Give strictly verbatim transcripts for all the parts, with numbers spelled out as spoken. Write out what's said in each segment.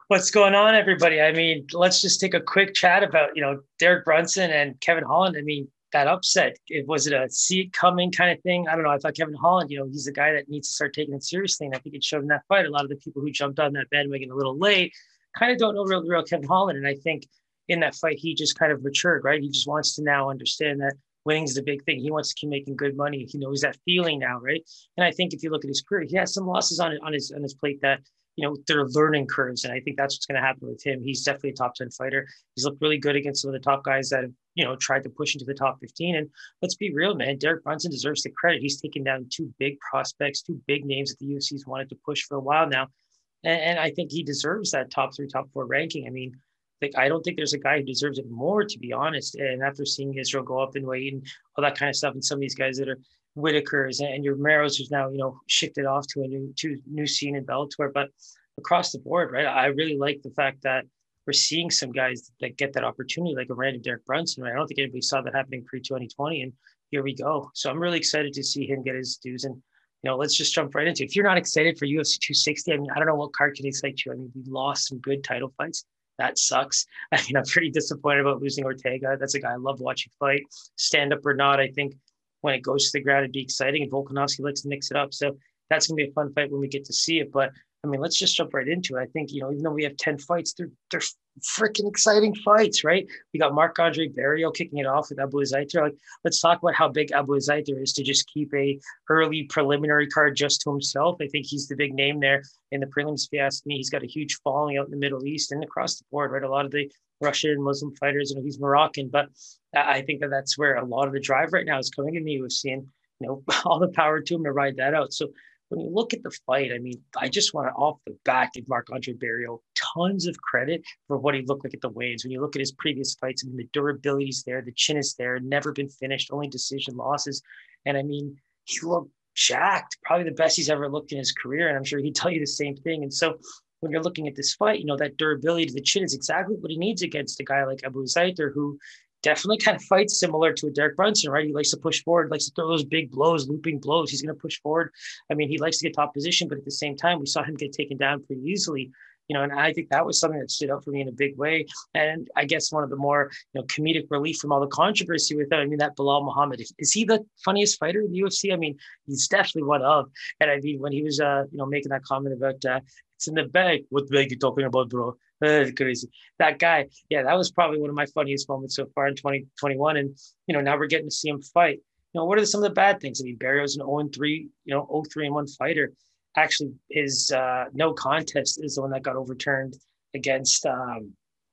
What's going on, everybody? I mean, let's just take a quick chat about, you know, Derek Brunson and Kevin Holland. I mean, that upset, it was it a see it coming kind of thing? I don't know. I thought Kevin Holland, you know, he's the guy that needs to start taking it seriously. And I think it showed in that fight. A lot of the people who jumped on that bandwagon a little late kind of don't know real, real Kevin Holland. And I think in that fight, he just kind of matured, right? He just wants to now understand that winning is the big thing. He wants to keep making good money. He knows that feeling now, right? And I think if you look at his career, he has some losses on on his on his plate that you know, they're learning curves. And I think that's what's going to happen with him. He's definitely a top ten fighter. He's looked really good against some of the top guys that have, you know, tried to push into the top fifteen. And let's be real, man, Derek Brunson deserves the credit. He's taken down two big prospects, two big names that the U F C's wanted to push for a while now. And, and I think he deserves that top three, top four ranking. I mean, like, I don't think there's a guy who deserves it more, to be honest. And after seeing Israel go up in weight and all that kind of stuff, and some of these guys that are Whitakers and your Maros, who's now, you know, shifted off to a new to new scene in Bellator. But across the board, right, I really like the fact that we're seeing some guys that get that opportunity, like a random Derek Brunson. Right? I don't think anybody saw that happening pre twenty twenty, and here we go. So I'm really excited to see him get his dues. And you know, let's just jump right into it. If you're not excited for U F C two sixty, I mean, I don't know what card can excite you. I mean, we lost some good title fights. That sucks. I mean, I'm pretty disappointed about losing Ortega. That's a guy I love watching fight, stand up or not. I think when it goes to the ground, it'd be exciting. And Volkanovski likes to mix it up. So that's going to be a fun fight when we get to see it. But I mean, let's just jump right into it. I think, you know, even though we have ten fights, they're, they're freaking exciting fights, right? We got Marc-Andre Barriault kicking it off with Abu Zaiter. Like, let's talk about how big Abu Zaiter is to just keep a early preliminary card just to himself. I think he's the big name there in the prelims, if you ask me. He's got a huge following out in the Middle East and across the board, right? A lot of the Russian and Muslim fighters, you know, he's Moroccan, but I think that that's where a lot of the drive right now is coming in the U F C, and, you know, all the power to him to ride that out. So when you look at the fight, I mean, I just want to off the bat give Marc-Andre Barriault tons of credit for what he looked like at the weigh-ins. When you look at his previous fights, I mean, the durability is there, the chin is there, never been finished, only decision losses. And I mean, he looked jacked, probably the best he's ever looked in his career. And I'm sure he'd tell you the same thing. And so when you're looking at this fight, you know, that durability to the chin is exactly what he needs against a guy like Abu Zaiter, who definitely kind of fights similar to a Derek Brunson, right? He likes to push forward, likes to throw those big blows, looping blows. He's going to push forward. I mean, he likes to get top position, but at the same time, we saw him get taken down pretty easily. You know, and I think that was something that stood out for me in a big way. And I guess one of the more, you know, comedic relief from all the controversy with that, I mean, that Bilal Muhammad, is he the funniest fighter in the U F C? I mean, he's definitely one of. And I mean, when he was, uh, you know, making that comment about uh, it's in the bag, what bag you talking about, bro? Uh, crazy. That guy, yeah, that was probably one of my funniest moments so far in twenty twenty-one. And, you know, now we're getting to see him fight. You know, what are some of the bad things? I mean, Barrios an oh and three, you know, oh three and one fighter. Actually, his uh, no contest is the one that got overturned against, um,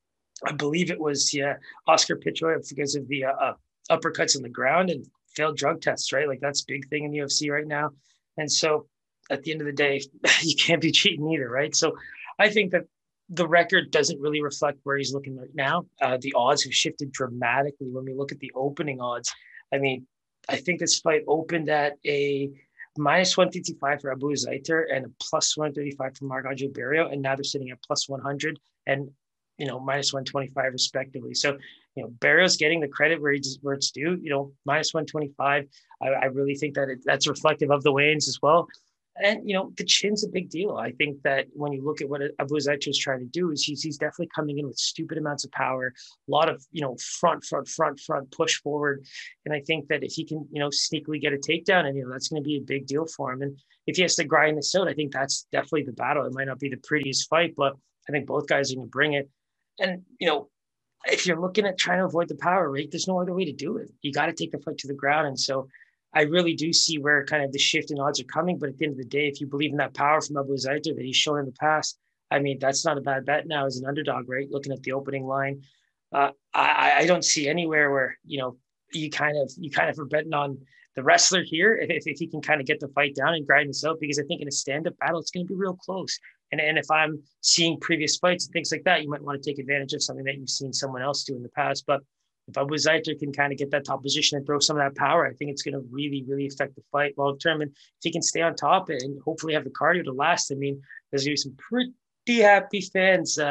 I believe it was, yeah, Oscar Pichoy because of the uh, uh, uppercuts on the ground and failed drug tests, right? Like, that's a big thing in the U F C right now. And so at the end of the day, you can't be cheating either, right? So I think that the record doesn't really reflect where he's looking right now. Uh, the odds have shifted dramatically when we look at the opening odds. I mean, I think this fight opened at a minus one fifty-five for Abu Zaiter and a plus one thirty-five for Marc-Andre Barriault, and now they're sitting at plus one hundred and, you know, minus one twenty-five respectively. So, you know, Barriault's getting the credit where, he's, where it's due, you know, minus one twenty-five. I, I really think that it, that's reflective of the weigh-ins as well. And, you know, the chin's a big deal. I think that when you look at what Abu Zaiter is trying to do, is he's, he's definitely coming in with stupid amounts of power, a lot of, you know, front, front, front, front push forward. And I think that if he can, you know, sneakily get a takedown, and, you know, that's going to be a big deal for him. And if he has to grind this out, I think that's definitely the battle. It might not be the prettiest fight, but I think both guys are going to bring it. And, you know, if you're looking at trying to avoid the power rate, there's no other way to do it. You got to take the fight to the ground. And so I really do see where kind of the shift in odds are coming. But at the end of the day, if you believe in that power from Abu Zaiter that he's shown in the past, I mean, that's not a bad bet now as an underdog, right? Looking at the opening line, uh, I, I don't see anywhere where, you know, you kind of, you kind of are betting on the wrestler here if, if he can kind of get the fight down and grind this out, because I think in a stand-up battle, it's going to be real close. And, and if I'm seeing previous fights and things like that, you might want to take advantage of something that you've seen someone else do in the past. But if Abu Zaiter can kind of get that top position and throw some of that power, I think it's going to really, really affect the fight long term. And if he can stay on top and hopefully have the cardio to last, I mean, there's going to be some pretty happy fans uh,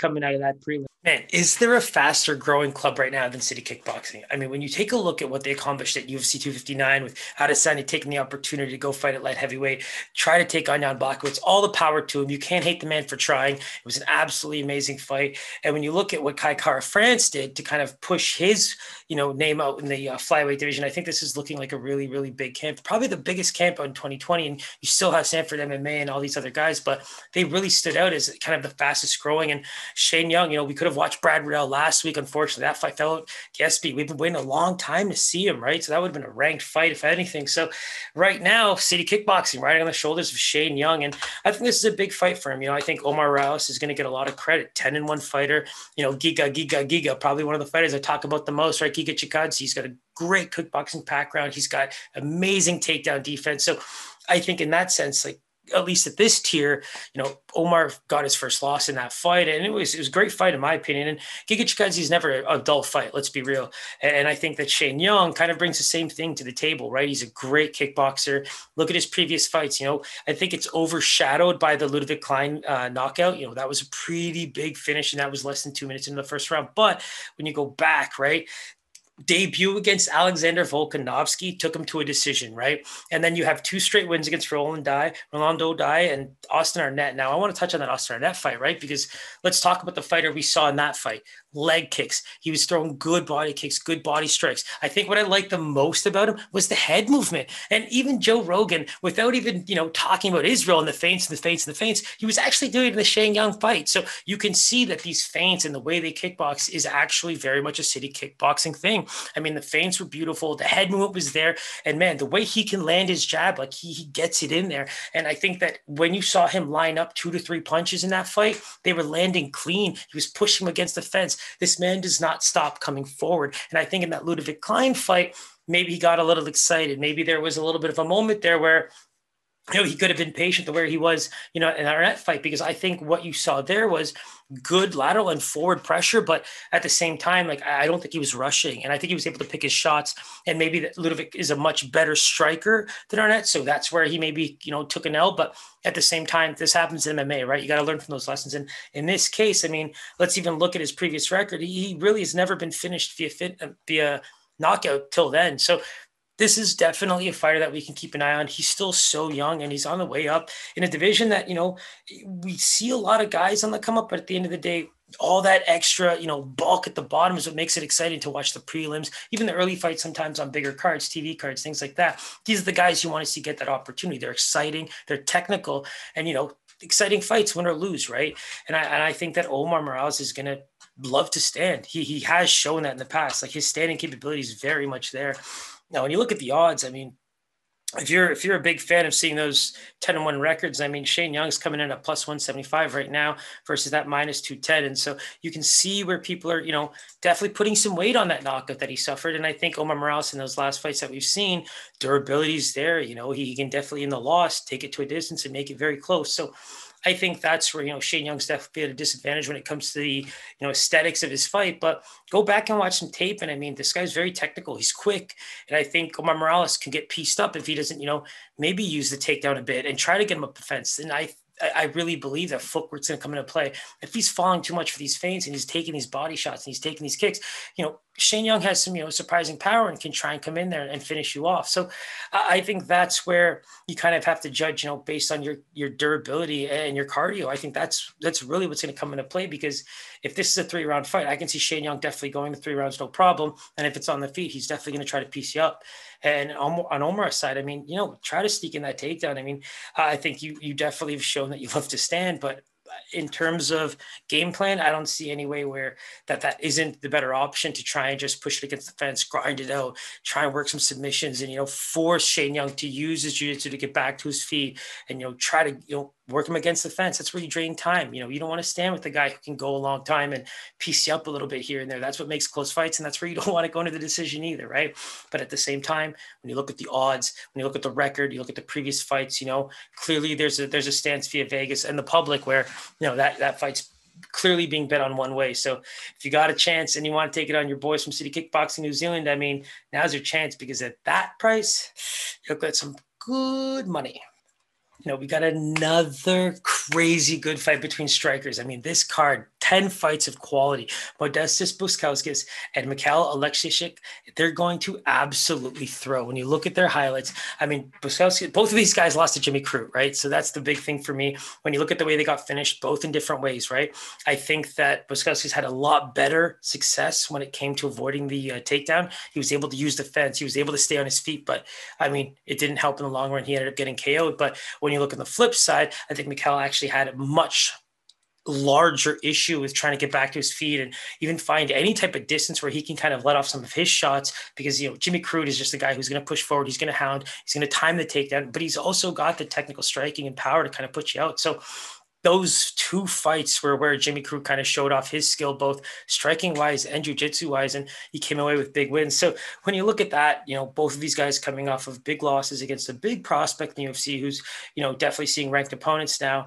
coming out of that prelim. Man, is there a faster growing club right now than City Kickboxing? I mean, when you take a look at what they accomplished at U F C two fifty-nine with Adesanya taking the opportunity to go fight at light heavyweight, try to take on Jan Blachowicz, all the power to him. You can't hate the man for trying. It was an absolutely amazing fight. And when you look at what Kai Kara France did to kind of push his, you know, name out in the uh, flyweight division, I think this is looking like a really, really big camp, probably the biggest camp in twenty twenty. And you still have Sanford M M A and all these other guys, but they really stood out as kind of the fastest growing. And Shane Young, you know, we could have watched Brad Riddell last week. Unfortunately, that fight fell out. Gatsby, we've been waiting a long time to see him, right? So that would have been a ranked fight, if anything. So right now, City Kickboxing riding on the shoulders of Shane Young. And I think this is a big fight for him. You know, I think Omar Morales is going to get a lot of credit. ten and one fighter, you know, Giga, Giga, Giga, probably one of the fighters I talk about the most, right? Giga Chikadze, he's got a great kickboxing background. He's got amazing takedown defense. So I think in that sense, like, at least at this tier, you know, Omar got his first loss in that fight. And it was, it was a great fight in my opinion. And Giga Chikadze is never a, a dull fight. Let's be real. And, and I think that Shane Young kind of brings the same thing to the table, right? He's a great kickboxer. Look at his previous fights. You know, I think it's overshadowed by the Ludwig Klein uh, knockout. You know, that was a pretty big finish and that was less than two minutes into the first round. But when you go back, right, debut against Alexander Volkanovski took him to a decision, right? And then you have two straight wins against Roland Dye, Rolando Dye, and Austin Arnett. Now, I want to touch on that Austin Arnett fight, right? Because let's talk about the fighter we saw in that fight. Leg kicks. He was throwing good body kicks, good body strikes. I think what I liked the most about him was the head movement. And even Joe Rogan, without even, you know, talking about Israel and the feints and the feints and the feints, he was actually doing it in the Shane Young fight. So you can see that these feints and the way they kickbox is actually very much a City Kickboxing thing. I mean, the feints were beautiful. The head movement was there. And man, the way he can land his jab, like he, he gets it in there. And I think that when you saw him line up two to three punches in that fight, they were landing clean. He was pushing him against the fence. This man does not stop coming forward. And I think in that Ludwig Klein fight, maybe he got a little excited. Maybe there was a little bit of a moment there where, you know, he could have been patient to where he was, you know, in our net fight, because I think what you saw there was good lateral and forward pressure, but at the same time, like, I don't think he was rushing, and I think he was able to pick his shots. And maybe that Ludwig is a much better striker than Arnett, so that's where he maybe, you know, took an L. But at the same time, this happens in M M A, right? You got to learn from those lessons. And in this case, I mean, let's even look at his previous record. He really has never been finished via fit via knockout till then. So this is definitely a fighter that we can keep an eye on. He's still so young and he's on the way up in a division that, you know, we see a lot of guys on the come up, but at the end of the day, all that extra, you know, bulk at the bottom is what makes it exciting to watch the prelims, even the early fights, sometimes on bigger cards, T V cards, things like that. These are the guys you want to see get that opportunity. They're exciting, they're technical, and, you know, exciting fights, win or lose, right? And I, and I think that Omar Morales is going to love to stand. He, he has shown that in the past. Like, his standing capability is very much there. Now, when you look at the odds, I mean, if you're if you're a big fan of seeing those ten and one records, I mean, Shane Young's coming in at plus one seventy-five right now versus that minus two ten. And so you can see where people are, you know, definitely putting some weight on that knockout that he suffered. And I think Omar Morales in those last fights that we've seen, durability is there. You know, he, he can definitely in the loss take it to a distance and make it very close. So I think that's where, you know, Shane Young's definitely at a disadvantage when it comes to the, you know, aesthetics of his fight. But go back and watch some tape. And I mean, this guy's very technical. He's quick. And I think Omar Morales can get pieced up if he doesn't, you know, maybe use the takedown a bit and try to get him up the fence. And I, I really believe that footwork's going to come into play. If he's falling too much for these feints and he's taking these body shots and he's taking these kicks, you know, Shane Young has some, you know, surprising power and can try and come in there and finish you off. So I think that's where you kind of have to judge, you know, based on your, your durability and your cardio. I think that's, that's really what's going to come into play, because if this is a three round fight, I can see Shane Young definitely going to three rounds, no problem. And if it's on the feet, he's definitely going to try to piece you up. And on, on Omar's side, I mean, you know, try to sneak in that takedown. I mean, I think you, you definitely have shown that you love to stand, but in terms of game plan, I don't see any way where that that isn't the better option to try and just push it against the fence, grind it out, try and work some submissions, and, you know, force Shane Young to use his jiu-jitsu to get back to his feet and, you know, try to, you know, work him against the fence. That's where you drain time. You know, you don't want to stand with the guy who can go a long time and piece you up a little bit here and there. That's what makes close fights. And that's where you don't want to go into the decision either, right? But at the same time, when you look at the odds, when you look at the record, you look at the previous fights, you know, clearly there's a, there's a stance via Vegas and the public where, you know, that, that fight's clearly being bet on one way. So if you got a chance and you want to take it on your boys from City Kickboxing New Zealand, I mean, now's your chance, because at that price, you'll get some good money. You know, we got another crazy good fight between strikers. I mean, this card, ten fights of quality. Modestas Bukauskas and Mikhail Alexiejczuk, they're going to absolutely throw. When you look at their highlights, I mean, Bukauskas, both of these guys lost to Jimmy Crute, right? So that's the big thing for me. When you look at the way they got finished, both in different ways, right? I think that Bukauskas had a lot better success when it came to avoiding the uh, takedown. He was able to use the fence. He was able to stay on his feet, but I mean, it didn't help in the long run. He ended up getting K O'd. But when you look on the flip side, I think Mikhail actually had a much larger issue with trying to get back to his feet and even find any type of distance where he can kind of let off some of his shots, because, you know, Jimmy Crute is just a guy who's going to push forward. He's going to hound, he's going to time the takedown, but he's also got the technical striking and power to kind of put you out. So those two fights were where Jimmy Crute kind of showed off his skill, both striking wise and jiu-jitsu wise, and he came away with big wins. So when you look at that, you know, both of these guys coming off of big losses against a big prospect in the U F C, who's, you know, definitely seeing ranked opponents now,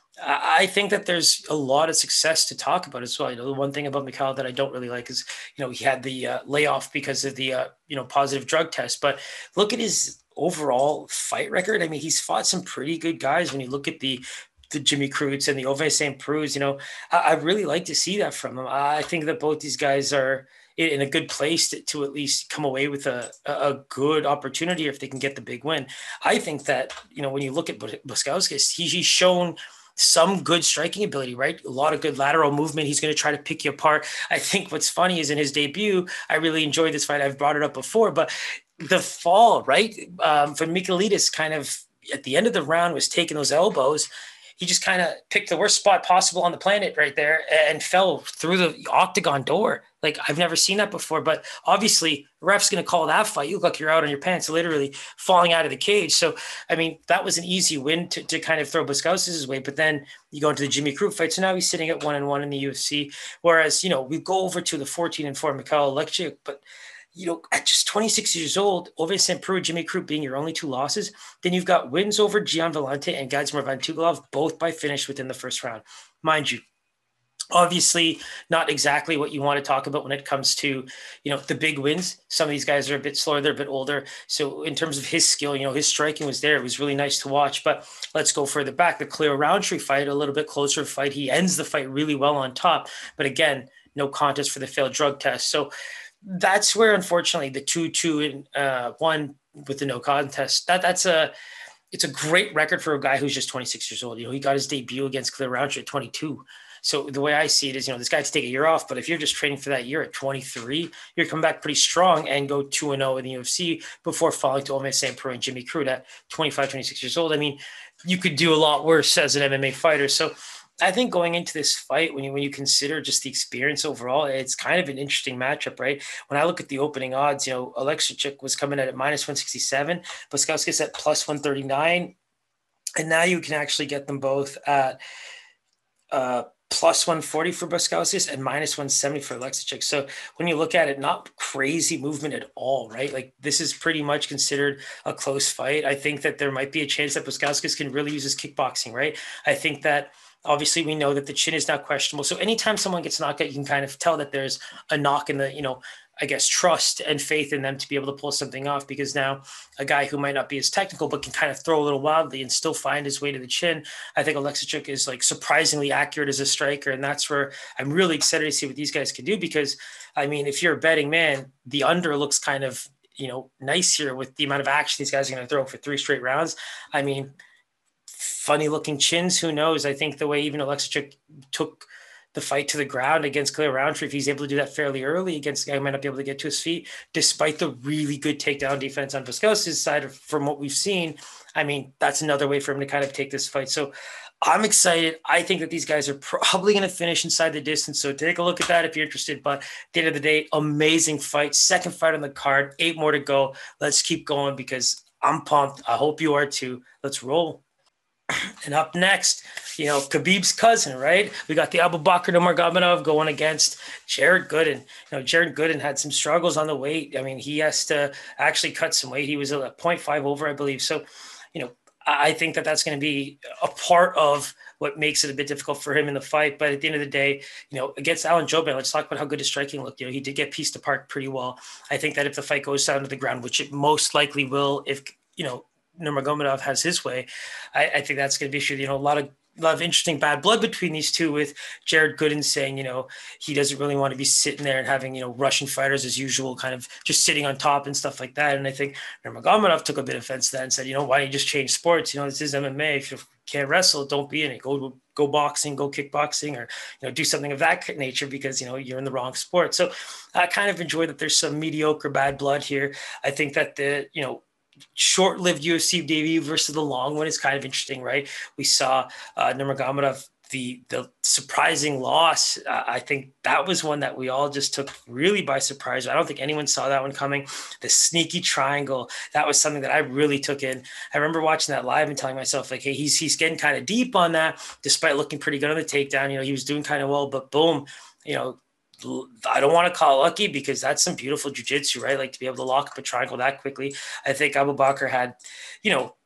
I think that there's a lot of success to talk about as well. You know, the one thing about Mikhail that I don't really like is, you know, he had the uh, layoff because of the, uh, you know, positive drug test. But look at his overall fight record. I mean, he's fought some pretty good guys. When you look at the the Jimmy Crutes and the Ove Saint Preux, you know, I, I really like to see that from him. I think that both these guys are in a good place to, to at least come away with a, a good opportunity if they can get the big win. I think that, you know, when you look at Bukauskas, he, he's shown some good striking ability, right? A lot of good lateral movement. He's going to try to pick you apart. I think what's funny is in his debut, I really enjoyed this fight. I've brought it up before, but the fall, right? Um, for Michailidis kind of at the end of the round was taking those elbows. He just kind of picked the worst spot possible on the planet right there and fell through the octagon door. Like, I've never seen that before, but obviously the ref's going to call that fight. You look like you're out on your pants, literally falling out of the cage. So, I mean, that was an easy win to, to kind of throw Bukauskas' way, but then you go into the Jimmy Crute fight. So now he's sitting at one and one in the U F C. Whereas, you know, we go over to the fourteen and four Mikhail Alexiejczuk, but you know, at just twenty-six years old, Ove Saint Preux, Jimmy Crute being your only two losses, then you've got wins over Gian Villante and Gadzhimur Vantugalov, both by finish within the first round. Mind you, obviously not exactly what you want to talk about when it comes to, you know, the big wins. Some of these guys are a bit slower, they're a bit older. So in terms of his skill, you know, his striking was there. It was really nice to watch. But let's go further back. The Khalil Rountree fight, a little bit closer fight. He ends the fight really well on top. But again, no contest for the failed drug test. So that's where, unfortunately, the two, two, and uh, one with the no contest, that that's a, it's a great record for a guy who's just twenty-six years old. You know, he got his debut against Khalil Rountree at twenty-two. So the way I see it is, you know, this guy to take a year off, but if you're just training for that year at twenty-three, you're coming back pretty strong and go two and oh in the U F C before falling to Ove Saint Preux and Jimmy Crute at twenty-five, twenty-six years old. I mean, you could do a lot worse as an M M A fighter. So I think going into this fight, when you when you consider just the experience overall, it's kind of an interesting matchup, right? When I look at the opening odds, you know, Alexiejczuk was coming in at minus one sixty-seven, Bukauskas at plus one thirty-nine, and now you can actually get them both at uh, plus one forty for Bukauskas and minus one seventy for Alexiejczuk. So when you look at it, not crazy movement at all, right? Like, this is pretty much considered a close fight. I think that there might be a chance that Bukauskas can really use his kickboxing, right? I think that obviously we know that the chin is now questionable. So anytime someone gets knocked out, you can kind of tell that there's a knock in the, you know, I guess, trust and faith in them to be able to pull something off, because now a guy who might not be as technical, but can kind of throw a little wildly and still find his way to the chin. I think Alexiejczuk is like surprisingly accurate as a striker. And that's where I'm really excited to see what these guys can do, because I mean, if you're a betting man, the under looks kind of, you know, nice here with the amount of action these guys are going to throw for three straight rounds. I mean, funny looking chins, who knows? I think the way even Alexiejczuk took the fight to the ground against Khalil Rountree, if he's able to do that fairly early against a guy who might not be able to get to his feet, despite the really good takedown defense on Bukauskas' side from what we've seen, I mean, that's another way for him to kind of take this fight. So I'm excited. I think that these guys are probably going to finish inside the distance. So take a look at that if you're interested. But at the end of the day, amazing fight. Second fight on the card, eight more to go. Let's keep going because I'm pumped. I hope you are too. Let's roll. And up next, you know, Khabib's cousin, right? We got the Abubakar Nurmagomedov going against Jared Gooden. You know, Jared Gooden had some struggles on the weight. I mean, he has to actually cut some weight. He was a zero point five over, I believe. So, you know, I think that that's going to be a part of what makes it a bit difficult for him in the fight. But at the end of the day, you know, against Alan Jouban, let's talk about how good his striking looked. You know, he did get pieced apart pretty well. I think that if the fight goes down to the ground, which it most likely will, if, you know, Nurmagomedov has his way, I, I think that's going to be issue. You know, a lot of a lot of interesting bad blood between these two, with Jared Gooden saying, you know, he doesn't really want to be sitting there and having, you know, Russian fighters as usual, kind of just sitting on top and stuff like that. And I think Nurmagomedov took a bit of offense to that and said, you know, why don't you just change sports? You know, this is M M A. If you can't wrestle, don't be in it. Go go boxing, go kickboxing, or, you know, do something of that nature, because, you know, you're in the wrong sport. So I kind of enjoy that there's some mediocre bad blood here. I think that the, you know, short-lived U F C debut versus the long one is kind of interesting, right? We saw uh, Nurmagomedov, the the surprising loss. Uh, I think that was one that we all just took really by surprise. I don't think anyone saw that one coming. The sneaky triangle, that was something that I really took in. I remember watching that live and telling myself, like, hey, he's he's getting kind of deep on that, despite looking pretty good on the takedown. You know, he was doing kind of well, but boom, you know, I don't want to call it lucky, because that's some beautiful jiu-jitsu, right? Like, to be able to lock up a triangle that quickly. I think Abubakar had, you know,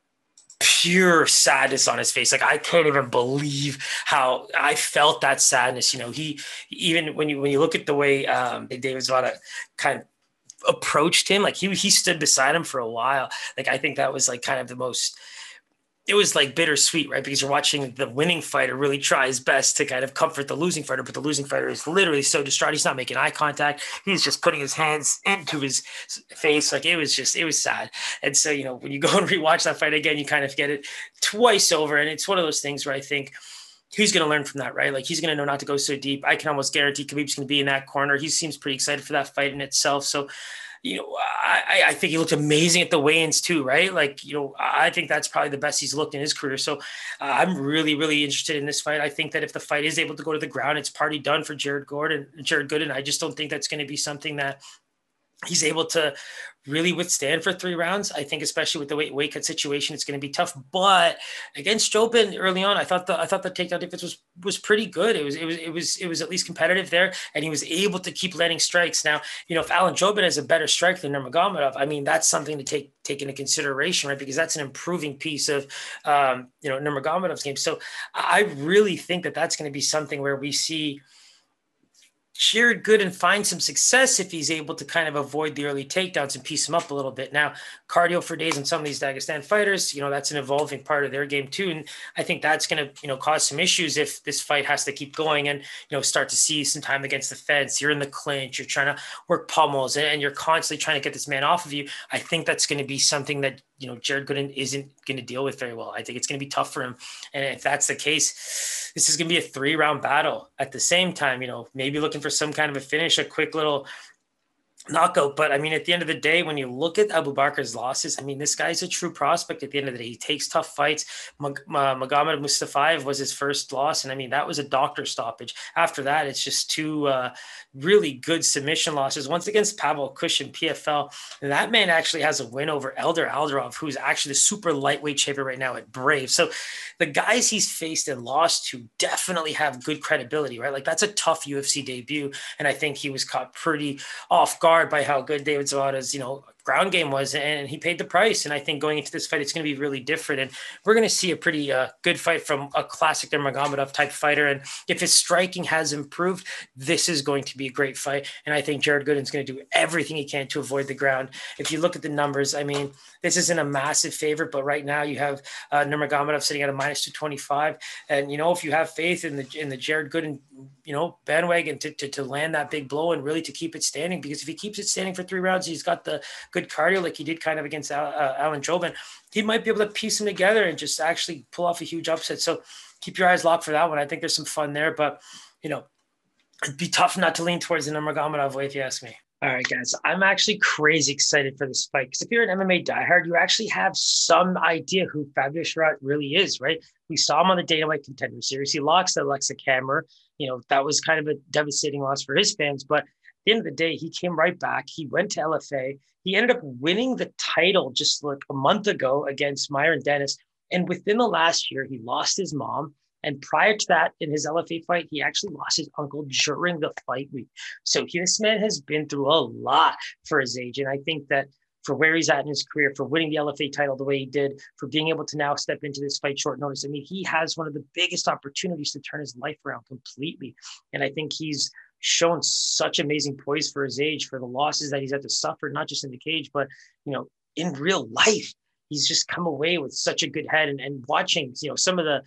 pure sadness on his face. Like, I can't even believe how I felt that sadness. You know, he, even when you when you look at the way um, David Zawada kind of approached him, like he he stood beside him for a while. Like, I think that was like kind of the most, it was like bittersweet, right? Because you're watching the winning fighter really try his best to kind of comfort the losing fighter, but the losing fighter is literally so distraught. He's not making eye contact. He's just putting his hands into his face. Like, it was just, it was sad. And so, you know, when you go and rewatch that fight again, you kind of get it twice over. And it's one of those things where I think he's going to learn from that, right? Like, he's going to know not to go so deep. I can almost guarantee Khabib's going to be in that corner. He seems pretty excited for that fight in itself. So, you know, I, I think he looked amazing at the weigh-ins too, right? Like, you know, I think that's probably the best he's looked in his career. So uh, I'm really, really interested in this fight. I think that if the fight is able to go to the ground, it's party done for Jared Gordon, Jared Gooden. I just don't think that's going to be something that he's able to really withstand for three rounds. I think, especially with the weight weight cut situation, it's going to be tough. But against Jobin early on, I thought the I thought the takedown defense was was pretty good. It was it was it was it was at least competitive there, and he was able to keep landing strikes. Now, you know, if Alan Jobin has a better strike than Nurmagomedov, I mean, that's something to take take into consideration, right? Because that's an improving piece of um, you know, Nurmagomedov's game. So I really think that that's going to be something where we see Jared Gooden find some success if he's able to kind of avoid the early takedowns and piece him up a little bit. Now, cardio for days on some of these Dagestan fighters, you know, that's an evolving part of their game too. And I think that's going to, you know, cause some issues if this fight has to keep going and, you know, start to see some time against the fence. You're in the clinch, you're trying to work pummels, and, and you're constantly trying to get this man off of you. I think that's going to be something that, you know, Jared Gooden isn't going to deal with very well. I think it's going to be tough for him. And if that's the case, this is going to be a three round battle. At the same time, you know, maybe looking for some kind of a finish, a quick little knockout. But I mean, at the end of the day, when you look at Abubakar's losses, I mean, this guy's a true prospect at the end of the day. He takes tough fights. Mag- uh, Magomed Mustafayev was his first loss. And I mean, that was a doctor stoppage. After that, it's just two uh, really good submission losses. Once against Pavel Kushin, P F L. And that man actually has a win over Elder Alderov, who's actually the super lightweight champion right now at Brave. So the guys he's faced and lost to definitely have good credibility, right? Like, that's a tough U F C debut. And I think he was caught pretty off guard by how good David Zawada's, you know, ground game was, and he paid the price. And I think going into this fight, it's going to be really different. And we're going to see a pretty uh, good fight from a classic Nurmagomedov type fighter. And if his striking has improved, this is going to be a great fight. And I think Jared Gooden's going to do everything he can to avoid the ground. If you look at the numbers, I mean, this isn't a massive favorite, but right now you have uh, Nurmagomedov sitting at a minus two twenty-five. And, you know, if you have faith in the in the Jared Gooden, you know, bandwagon to, to, to land that big blow and really to keep it standing, because if he keeps it standing for three rounds, he's got the good cardio like he did kind of against Al, uh, Alan Jobin. He might be able to piece them together and just actually pull off a huge upset. So keep your eyes locked for that one. I think there's some fun there, but, you know, it'd be tough not to lean towards the Nurmagomedov way, if you ask me. All right, guys, I'm actually crazy excited for this fight, because if you're an M M A diehard, you actually have some idea who Fabio Sherratt really is, right? We saw him on the Dana White Contender Series. He lost to Alexa Kammer. You know, that was kind of a devastating loss for his fans, but at the end of the day, he came right back. He went to L F A. He ended up winning the title just like a month ago against Myron Dennis. And within the last year, he lost his mom. And prior to that, in his L F A fight, he actually lost his uncle during the fight week. So he, this man has been through a lot for his age. And I think that for where he's at in his career, for winning the L F A title the way he did, for being able to now step into this fight short notice, I mean, he has one of the biggest opportunities to turn his life around completely. And I think he's shown such amazing poise for his age, for the losses that he's had to suffer, not just in the cage, but, you know, in real life. He's just come away with such a good head. And, and watching, you know, some of the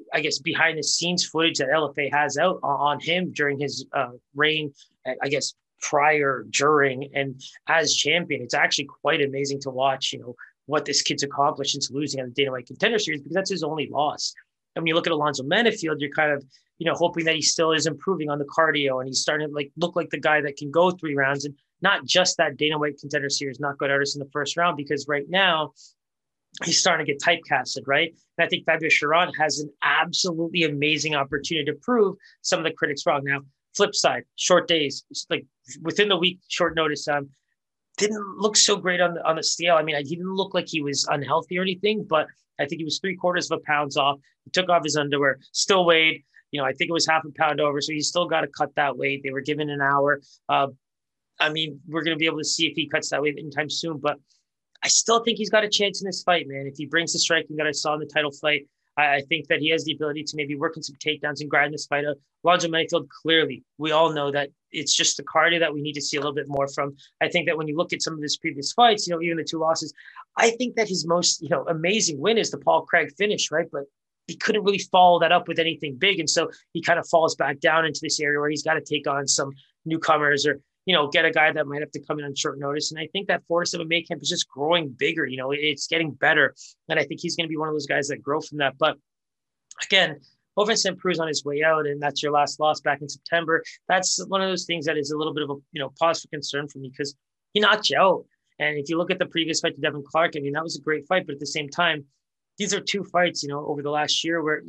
I guess, behind the scenes footage that L F A has out on him during his uh, reign, I guess, prior, during, and as champion. It's actually quite amazing to watch, you know, what this kid's accomplished since losing on the Dana White Contender Series, because that's his only loss. And when you look at Alonzo Menifield, you're kind of, you know, hoping that he still is improving on the cardio and he's starting to like look like the guy that can go three rounds and not just that Dana White Contender Series knockout artist in the first round, because right now he's starting to get typecasted, right? And I think Fabio Cherant has an absolutely amazing opportunity to prove some of the critics wrong. Now, flip side, short days, like within the week, short notice, um, didn't look so great on the on the scale. I mean, he didn't look like he was unhealthy or anything, but I think he was three quarters of a pound off. He took off his underwear, still weighed, you know, I think it was half a pound over. So he's still got to cut that weight. They were given an hour. Uh, I mean, we're going to be able to see if he cuts that weight anytime soon, but I still think he's got a chance in this fight, man. If he brings the striking that I saw in the title fight, I, I think that he has the ability to maybe work in some takedowns and grind this fight out. Alonzo Menifield, clearly, we all know that it's just the cardio that we need to see a little bit more from. I think that when you look at some of his previous fights, you know, even the two losses, I think that his most, you know, amazing win is the Paul Craig finish, right? But he couldn't really follow that up with anything big. And so he kind of falls back down into this area where he's got to take on some newcomers or, you know, get a guy that might have to come in on short notice. And I think that Fortis M M A camp is just growing bigger. You know, it's getting better. And I think he's going to be one of those guys that grow from that. But again, Bo Vincent proves on his way out, and that's your last loss back in September. That's one of those things that is a little bit of a, you know, pause for concern for me, because he knocked you out. And if you look at the previous fight to Devin Clark, I mean, that was a great fight. But at the same time, these are two fights, you know, over the last year where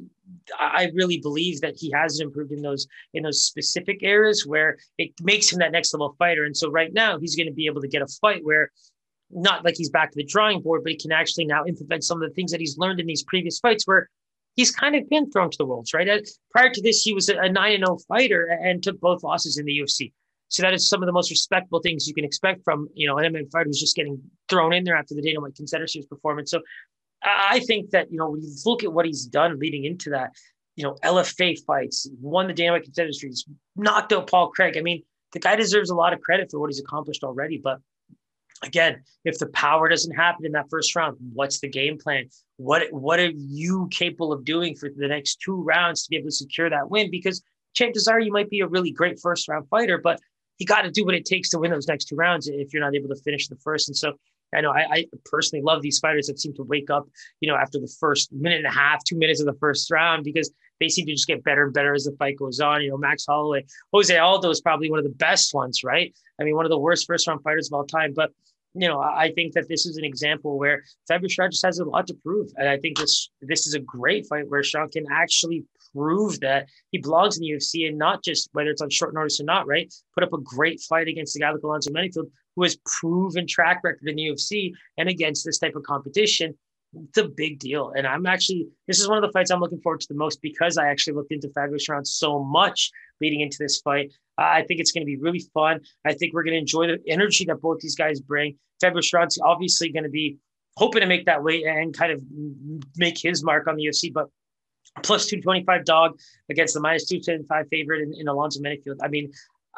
I really believe that he has improved in those in those specific areas where it makes him that next level fighter. And so right now he's going to be able to get a fight where not like he's back to the drawing board, but he can actually now implement some of the things that he's learned in these previous fights where he's kind of been thrown to the wolves, right? Prior to this, he was a nine and oh fighter and took both losses in the U F C. So that is some of the most respectable things you can expect from, you know, an M M A fighter who's just getting thrown in there after the Dana White Contender Series performance. So I think that, you know, when you look at what he's done leading into that, you know, L F A fights, won the Dana White Contender Series, knocked out Paul Craig. I mean, the guy deserves a lot of credit for what he's accomplished already. But again, if the power doesn't happen in that first round, what's the game plan? What, what are you capable of doing for the next two rounds to be able to secure that win? Because chances are you might be a really great first round fighter, but you got to do what it takes to win those next two rounds if you're not able to finish the first. And so I know I, I personally love these fighters that seem to wake up, you know, after the first minute and a half, two minutes of the first round, because they seem to just get better and better as the fight goes on. You know, Max Holloway, Jose Aldo is probably one of the best ones, right? I mean, one of the worst first round fighters of all time. But, you know, I think that this is an example where Fabio Cherant just has a lot to prove. And I think this this is a great fight where Cherant can actually prove that he belongs in the U F C, and not just whether it's on short notice or not, right? Put up a great fight against a guy like Alonzo Menifield, who has proven track record in the U F C and against this type of competition. It's a big deal. And I'm actually, this is one of the fights I'm looking forward to the most, because I actually looked into Fabio Cherant so much leading into this fight. Uh, I think it's going to be really fun. I think we're going to enjoy the energy that both these guys bring. Fabio Cherant's obviously going to be hoping to make that weight and kind of make his mark on the U F C, but plus two twenty-five dog against the minus two seventy-five favorite in, in Alonzo Menifield. I mean,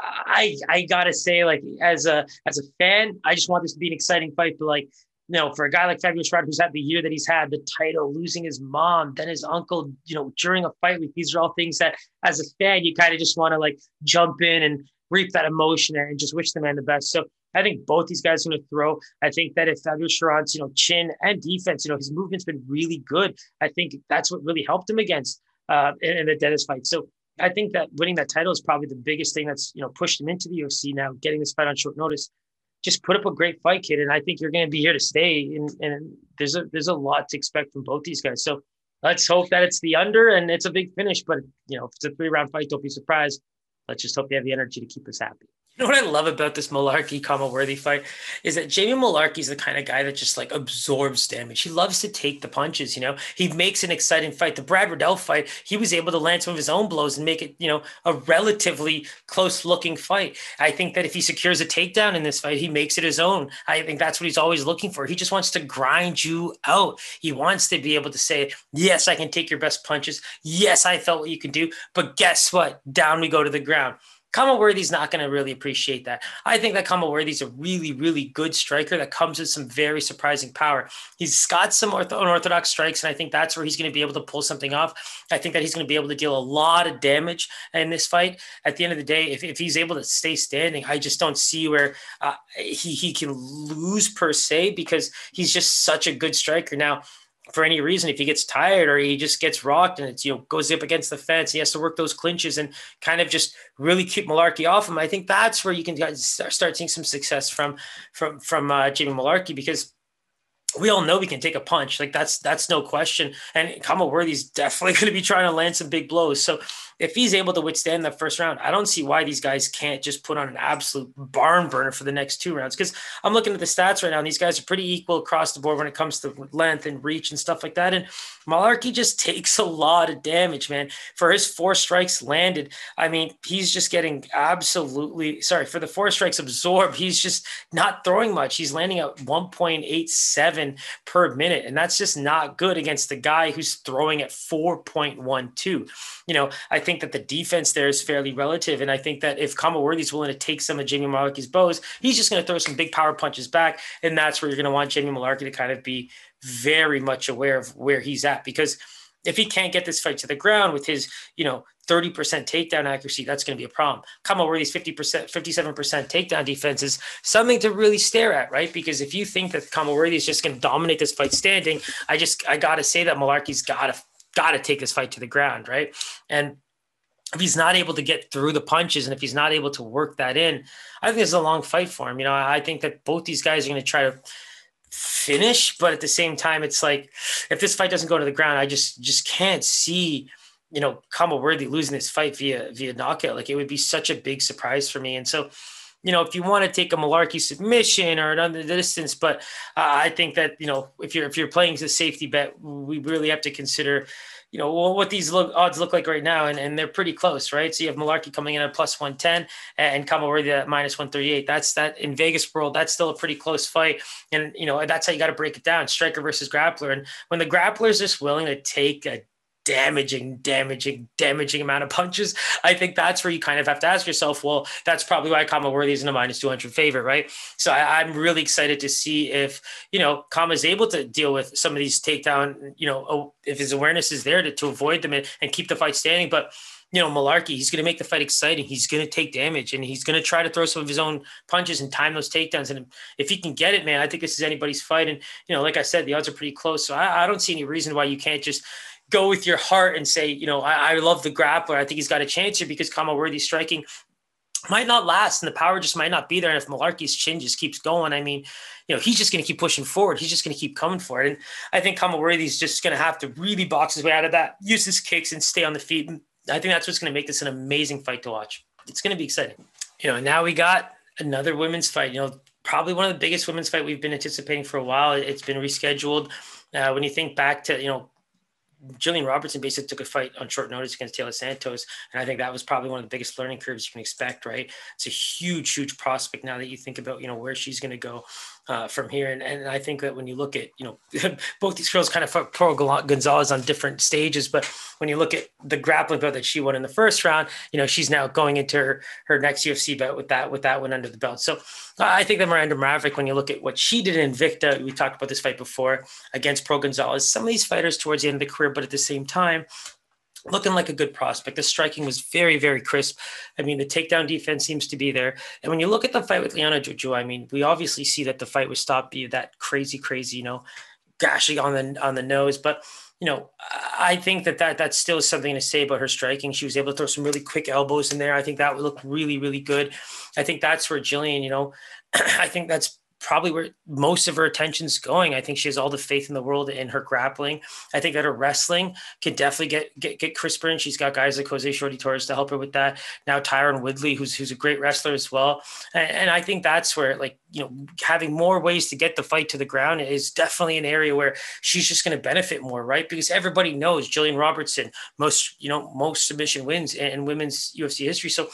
I I gotta say, like, as a as a fan, I just want this to be an exciting fight. But, like, you know, for a guy like Fabio Cherant, who's had the year that he's had, the title, losing his mom, then his uncle, you know, during a fight week, these are all things that, as a fan, you kind of just want to like jump in and reap that emotion and just wish the man the best. So I think both these guys are going to throw. I think that if Fabio Cherant's, you know, chin and defense, you know, his movement's been really good. I think that's what really helped him against uh, in, in the Dennis fight. So I think that winning that title is probably the biggest thing that's, you know, pushed him into the U F C now, getting this fight on short notice. Just put up a great fight, kid. And I think you're going to be here to stay. And, and there's a, there's a lot to expect from both these guys. So let's hope that it's the under and it's a big finish, but, you know, if it's a three round fight, don't be surprised. Let's just hope they have the energy to keep us happy. You know what I love about this Mullarkey Khama Worthy fight is that Jamie Mullarkey is the kind of guy that just like absorbs damage. He loves to take the punches, you know. He makes an exciting fight. The Brad Riddell fight, he was able to land some of his own blows and make it, you know, a relatively close-looking fight. I think that if he secures a takedown in this fight, he makes it his own. I think that's what he's always looking for. He just wants to grind you out. He wants to be able to say, yes, I can take your best punches. Yes, I felt what you can do. But guess what? Down we go to the ground. Kama Worthy's not going to really appreciate that. I think that Kama Worthy's a really, really good striker that comes with some very surprising power. He's got some unorthodox strikes, and I think that's where he's going to be able to pull something off. I think that he's going to be able to deal a lot of damage in this fight. At the end of the day, if, if he's able to stay standing, I just don't see where uh, he, he can lose per se, because he's just such a good striker. Now, for any reason, if he gets tired or he just gets rocked and it's, you know, goes up against the fence, he has to work those clinches and kind of just really keep Mullarkey off him. I think that's where you can start seeing some success from, from, from uh, Jamie Mullarkey, because we all know we can take a punch. Like that's, that's no question. And Kama Worthy's definitely going to be trying to land some big blows. So if he's able to withstand that first round, I don't see why these guys can't just put on an absolute barn burner for the next two rounds. Because I'm looking at the stats right now, and these guys are pretty equal across the board when it comes to length and reach and stuff like that. And Mullarkey just takes a lot of damage, man. For his four strikes landed, I mean, he's just getting absolutely, sorry, for the four strikes absorbed, he's just not throwing much. He's landing at one point eight seven per minute. And that's just not good against the guy who's throwing at four point one two. You know, I think that the defense there is fairly relative. And I think that if Kama Worthy's willing to take some of Jamie Mullarkey's bows, he's just going to throw some big power punches back. And that's where you're going to want Jamie Mullarkey to kind of be very much aware of where he's at. Because if he can't get this fight to the ground with his, you know, thirty percent takedown accuracy, that's going to be a problem. Kama Worthy's fifty percent, fifty-seven percent takedown defense is something to really stare at, right? Because if you think that Kama Worthy is just going to dominate this fight standing, I just, I got to say that Mullarkey's got to, got to take this fight to the ground, right? And if he's not able to get through the punches and if he's not able to work that in, I think this is a long fight for him. You know, I think that both these guys are going to try to finish, but at the same time, it's like, if this fight doesn't go to the ground, I just, just can't see, you know, Kama Worthy losing this fight via, via knockout. Like, it would be such a big surprise for me. And so, you know, if you want to take a Mullarkey submission or another distance, but uh, I think that, you know, if you're, if you're playing a safety bet, we really have to consider, you know, well, what these look, odds look like right now. And, and they're pretty close, right? So you have Mullarkey coming in at plus one ten and Kama Worthy at minus one thirty-eight. That's that in Vegas world. That's still a pretty close fight. And, you know, that's how you got to break it down, striker versus grappler. And when the grappler is just willing to take a damaging, damaging, damaging amount of punches, I think that's where you kind of have to ask yourself, well, that's probably why Kama Worthy isn't a minus two hundred favorite, right? So I, I'm really excited to see if, you know, Kama is able to deal with some of these takedown, you know, if his awareness is there to, to avoid them and, and keep the fight standing. But, you know, Mullarkey, he's going to make the fight exciting. He's going to take damage and he's going to try to throw some of his own punches and time those takedowns. And if he can get it, man, I think this is anybody's fight. And, you know, like I said, the odds are pretty close. So I, I don't see any reason why you can't just go with your heart and say, you know, I, I love the grappler. I think he's got a chance here because Kama Worthy's striking might not last and the power just might not be there. And if Mullarkey's chin just keeps going, I mean, you know, he's just going to keep pushing forward. He's just going to keep coming for it. And I think Kama Worthy's just going to have to really box his way out of that, use his kicks and stay on the feet. And I think that's what's going to make this an amazing fight to watch. It's going to be exciting. You know, now we got another women's fight, you know, probably one of the biggest women's fight we've been anticipating for a while. It's been rescheduled. Uh, when you think back to, you know, Jillian Robertson basically took a fight on short notice against Taylor Santos. And I think that was probably one of the biggest learning curves you can expect, right? It's a huge, huge prospect now that you think about, you know, where she's going to go uh, from here. And, and I think that when you look at, you know, both these girls kind of fought Pro Gonzalez on different stages, but when you look at the grappling bout that she won in the first round, you know, she's now going into her, her next U F C bout with that, with that one under the belt. So uh, I think that Miranda Maverick, when you look at what she did in Invicta, we talked about this fight before against Pro Gonzalez, some of these fighters towards the end of the career, but at the same time, looking like a good prospect. The striking was very, very crisp. I mean, the takedown defense seems to be there. And when you look at the fight with Liana Jojo, I mean, we obviously see that the fight was stopped via that crazy, crazy, you know, gashing on the on the nose. But, you know, I think that, that that still is something to say about her striking. She was able to throw some really quick elbows in there. I think that would look really, really good. I think that's where Jillian, you know, I think that's probably where most of her attention's going. I think she has all the faith in the world in her grappling. I think that her wrestling can definitely get get, get crisper, and she's got guys like Jose Shorty Torres to help her with that. Now Tyron Woodley, who's who's a great wrestler as well. And, and I think that's where, like, you know, having more ways to get the fight to the ground is definitely an area where she's just going to benefit more, right? Because everybody knows Jillian Robertson, most, you know, most submission wins in, in women's U F C history. So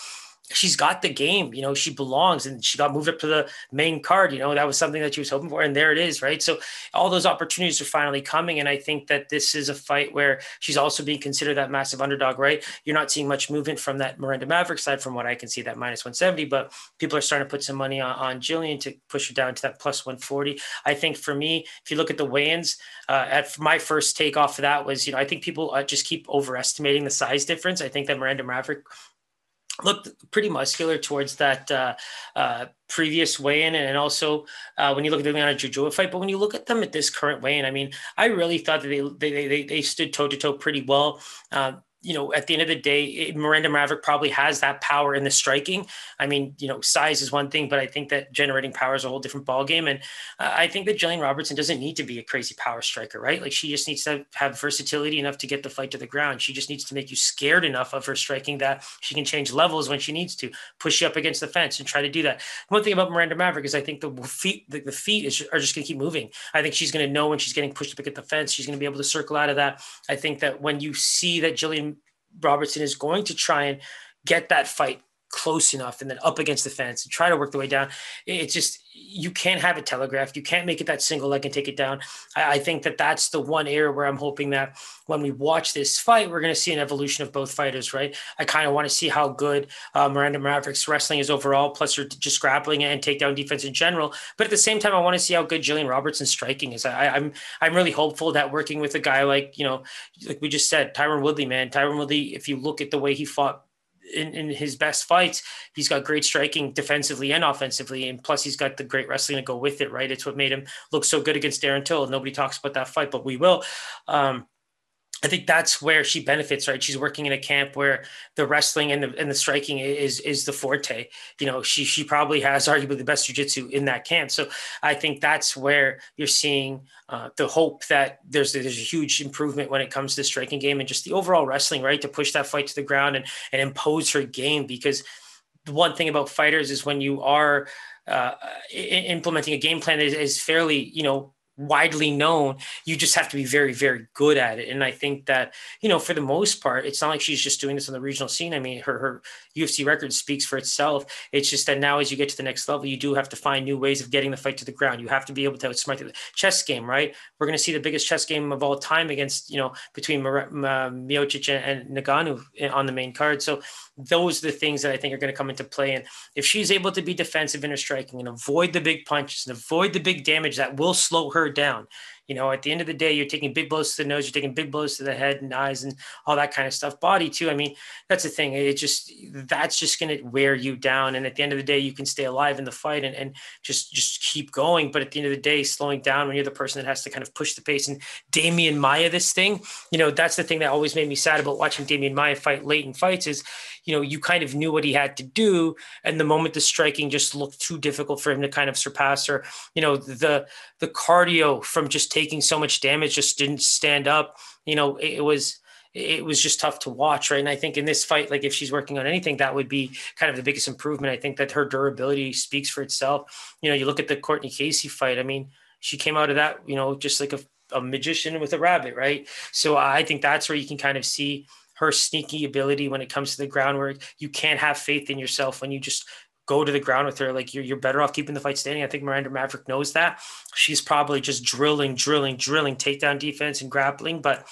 she's got the game, you know, she belongs, and she got moved up to the main card. You know, that was something that she was hoping for. And there it is, right? So all those opportunities are finally coming. And I think that this is a fight where she's also being considered that massive underdog, right? You're not seeing much movement from that Miranda Maverick side from what I can see, that minus one seventy, but people are starting to put some money on, on Jillian to push her down to that plus one forty. I think for me, if you look at the weigh-ins, uh, at my first take off of that was, you know, I think people uh, just keep overestimating the size difference. I think that Miranda Maverick looked pretty muscular towards that uh, uh, previous weigh-in, and also uh, when you look at the Liana Jojua fight. But when you look at them at this current weigh-in, I mean, I really thought that they they they, they stood toe to toe pretty well. Uh, you know, at the end of the day, it, Miranda Maverick probably has that power in the striking. I mean, you know, size is one thing, but I think that generating power is a whole different ballgame. And uh, I think that Jillian Robertson doesn't need to be a crazy power striker, right? Like, she just needs to have versatility enough to get the fight to the ground. She just needs to make you scared enough of her striking that she can change levels when she needs to, push you up against the fence and try to do that. One thing about Miranda Maverick is I think the feet, the, the feet is, are just going to keep moving. I think she's going to know when she's getting pushed up against the fence. She's going to be able to circle out of that. I think that when you see that Jillian Robertson is going to try and get that fight close enough and then up against the fence and try to work the way down, it's just, you can't have it telegraphed. You can't make it that single leg and take it down. I, I think that that's the one area where I'm hoping that when we watch this fight, we're going to see an evolution of both fighters, right? I kind of want to see how good uh, Miranda Maverick's wrestling is overall, plus her just grappling and takedown defense in general. But at the same time, I want to see how good Jillian Robertson's striking is. I, I'm I'm really hopeful that working with a guy like, you know, like we just said, Tyron Woodley, man, Tyron Woodley, if you look at the way he fought In, in his best fights, he's got great striking defensively and offensively, and plus he's got the great wrestling to go with it, right? It's what made him look so good against Darren Till. Nobody talks about that fight, but we will. Um, I think that's where she benefits, right? She's working in a camp where the wrestling and the and the striking is is the forte. You know, she she probably has arguably the best jiu-jitsu in that camp. So I think that's where you're seeing uh, the hope that there's there's a huge improvement when it comes to the striking game and just the overall wrestling, right? To push that fight to the ground and and impose her game. Because the one thing about fighters is when you are uh, implementing a game plan that is, is fairly, you know, widely known, you just have to be very, very good at it. And I think that, you know, for the most part, it's not like she's just doing this on the regional scene. I mean, her, her U F C record speaks for itself. It's just that now, as you get to the next level, you do have to find new ways of getting the fight to the ground. You have to be able to outsmart the chess game, right? We're going to see the biggest chess game of all time against, you know, between uh, Miocic and, and Ngannou on the main card. So those are the things that I think are going to come into play. And if she's able to be defensive in her striking and avoid the big punches and avoid the big damage that will slow her down, you know, at the end of the day, you're taking big blows to the nose, you're taking big blows to the head and eyes and all that kind of stuff. Body too. I mean, that's the thing. It just, that's just going to wear you down. And at the end of the day, you can stay alive in the fight and, and just, just keep going. But at the end of the day, slowing down when you're the person that has to kind of push the pace and Damian Maia, this thing, you know, that's the thing that always made me sad about watching Damian Maia fight late in fights is, you know, you kind of knew what he had to do. And the moment the striking just looked too difficult for him to kind of surpass, or, you know, the, the cardio from just taking so much damage just didn't stand up. You know, it, it was, it was just tough to watch. Right. And I think in this fight, like if she's working on anything, that would be kind of the biggest improvement. I think that her durability speaks for itself. You know, you look at the Courtney Casey fight. I mean, she came out of that, you know, just like a, a magician with a rabbit. Right. So I think that's where you can kind of see her sneaky ability when it comes to the groundwork. You can't have faith in yourself when you just go to the ground with her. Like you're, you're better off keeping the fight standing. I think Miranda Maverick knows that. She's probably just drilling, drilling, drilling takedown defense and grappling. But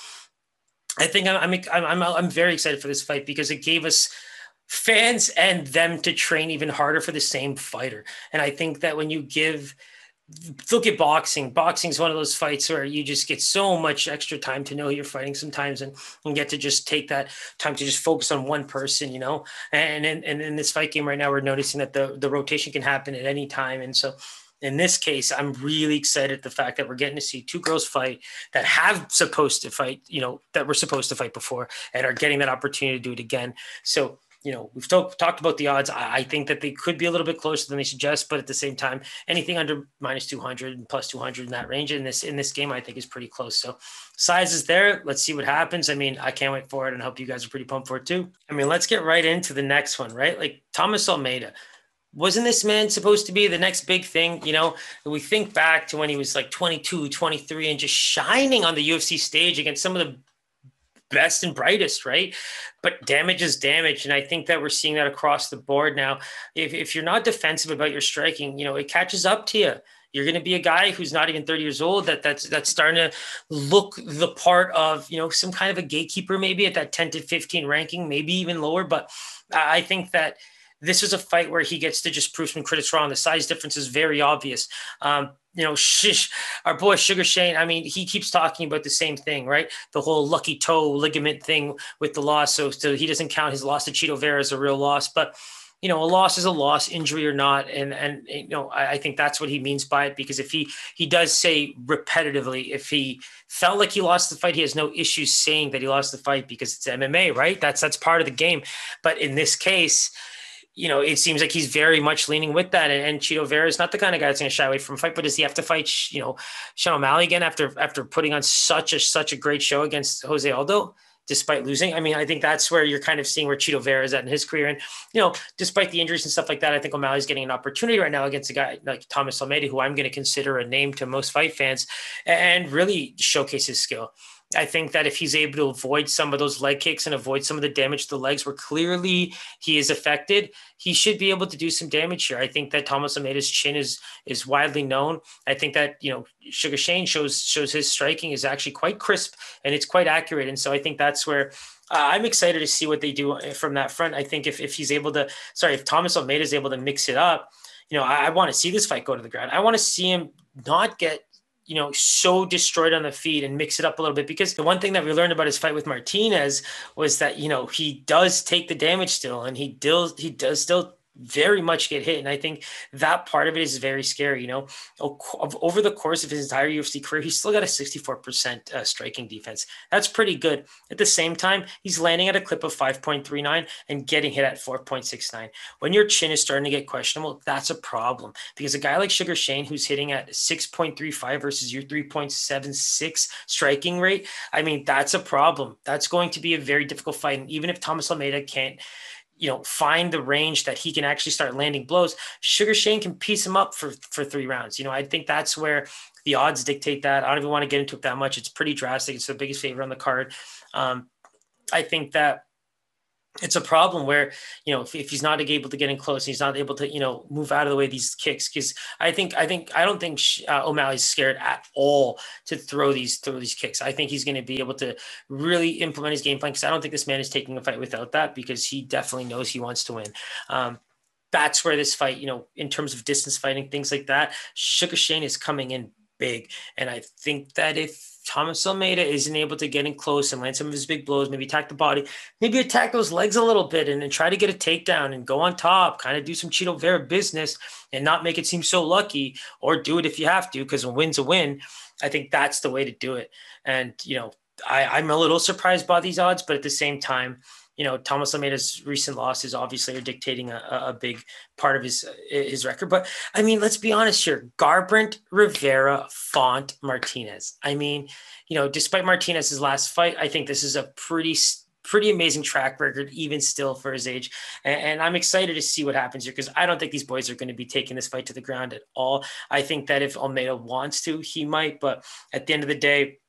I think I'm, I'm, I'm, I'm very excited for this fight because it gave us fans and them to train even harder for the same fighter. And I think that when you give, look at boxing. Boxing is one of those fights where you just get so much extra time to know who you're fighting sometimes and, and get to just take that time to just focus on one person, you know? And, and, and in this fight game right now, we're noticing that the, the rotation can happen at any time. And so in this case, I'm really excited at the fact that we're getting to see two girls fight that have supposed to fight, you know, that were supposed to fight before and are getting that opportunity to do it again. So, you know, we've talk, talked about the odds. I, I think that they could be a little bit closer than they suggest, but at the same time, anything under minus two hundred and plus two hundred in that range in this, in this game, I think is pretty close. So size is there. Let's see what happens. I mean, I can't wait for it and I hope you guys are pretty pumped for it too. I mean, let's get right into the next one, right? Like Thomas Almeida. Wasn't this man supposed to be the next big thing? You know, we think back to when he was like twenty-two, twenty-three and just shining on the U F C stage against some of the best and brightest, right? But damage is damage. And I think that we're seeing that across the board now. If, if you're not defensive about your striking, you know, it catches up to you. You're going to be a guy who's not even thirty years old that that's that's starting to look the part of, you know, some kind of a gatekeeper, maybe at that ten to fifteen ranking, maybe even lower. But I think that this is a fight where he gets to just prove some critics wrong. The size difference is very obvious. Um, you know, shish, our boy Sugar Shane, I mean, he keeps talking about the same thing, right? The whole lucky toe ligament thing with the loss. So, so he doesn't count his loss to Chito Vera as a real loss. But you know, a loss is a loss, injury or not. And, and, you know, I, I think that's what he means by it, because if he, he does say repetitively, if he felt like he lost the fight, he has no issues saying that he lost the fight because it's M M A, right? That's, that's part of the game. But in this case, you know, it seems like he's very much leaning with that. And, and Chito Vera is not the kind of guy that's going to shy away from a fight, but does he have to fight, you know, Sean O'Malley again after, after putting on such a, such a great show against Jose Aldo, despite losing? I mean, I think that's where you're kind of seeing where Chito Vera is at in his career. And, you know, despite the injuries and stuff like that, I think O'Malley's getting an opportunity right now against a guy like Thomas Almeida, who I'm going to consider a name to most fight fans, and really showcase his skill. I think that if he's able to avoid some of those leg kicks and avoid some of the damage to the legs where clearly he is affected, he should be able to do some damage here. I think that Thomas Almeida's chin is is widely known. I think that, you know, Sugar Shane shows shows his striking is actually quite crisp and it's quite accurate. And so I think that's where uh, I'm excited to see what they do from that front. I think if, if he's able to, sorry, if Thomas Almeida is able to mix it up, you know, I, I want to see this fight go to the ground. I want to see him not get, you know, so destroyed on the feet and mix it up a little bit, because the one thing that we learned about his fight with Martinez was that, you know, he does take the damage still, and he does, he does still very much get hit. And I think that part of it is very scary. You know, over the course of his entire U F C career, he's still got a sixty-four percent uh, striking defense. That's pretty good. At the same time, he's landing at a clip of five point three nine and getting hit at four point six nine. When your chin is starting to get questionable, that's a problem, because a guy like Sugar Shane, who's hitting at six point three five versus your three point seven six striking rate, I mean, that's a problem. That's going to be a very difficult fight. And even if Thomas Almeida can't, you know, find the range that he can actually start landing blows, Sugar Shane can piece him up for, for three rounds. You know, I think that's where the odds dictate that. I don't even want to get into it that much. It's pretty drastic. It's the biggest favorite on the card. Um, I think that it's a problem where, you know, if, if he's not able to get in close, he's not able to, you know, move out of the way of these kicks. Cause I think, I think, I don't think uh, O'Malley's scared at all to throw these, throw these kicks. I think he's going to be able to really implement his game plan. Cause I don't think this man is taking a fight without that, because he definitely knows he wants to win. Um, that's where this fight, you know, in terms of distance fighting, things like that, Sugar Shane is coming in big. And I think that if Thomas Almeida isn't able to get in close and land some of his big blows, maybe attack the body, maybe attack those legs a little bit and then try to get a takedown and go on top, kind of do some Chito Vera business and not make it seem so lucky, or do it if you have to, because a win's a win. I think that's the way to do it. And, you know, I, I'm a little surprised by these odds, but at the same time, you know, Thomas Almeida's recent losses obviously are dictating a, a big part of his his record. But I mean, let's be honest here: Garbrandt, Rivera, Font, Martinez. I mean, you know, despite Martinez's last fight, I think this is a pretty pretty amazing track record, even still for his age. And, and I'm excited to see what happens here, because I don't think these boys are going to be taking this fight to the ground at all. I think that if Almeida wants to, he might. But at the end of the day,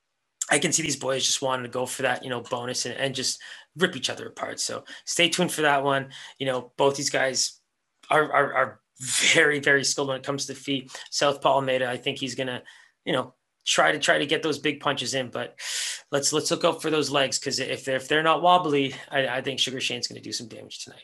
I can see these boys just wanting to go for that, you know, bonus and, and just rip each other apart. So stay tuned for that one. You know, both these guys are, are, are very, very skilled when it comes to the feet. Southpaw Almeida, I think he's going to, you know, try to try to get those big punches in, but let's, let's look out for those legs. Cause if they're, if they're not wobbly, I, I think Sugar Shane's going to do some damage tonight.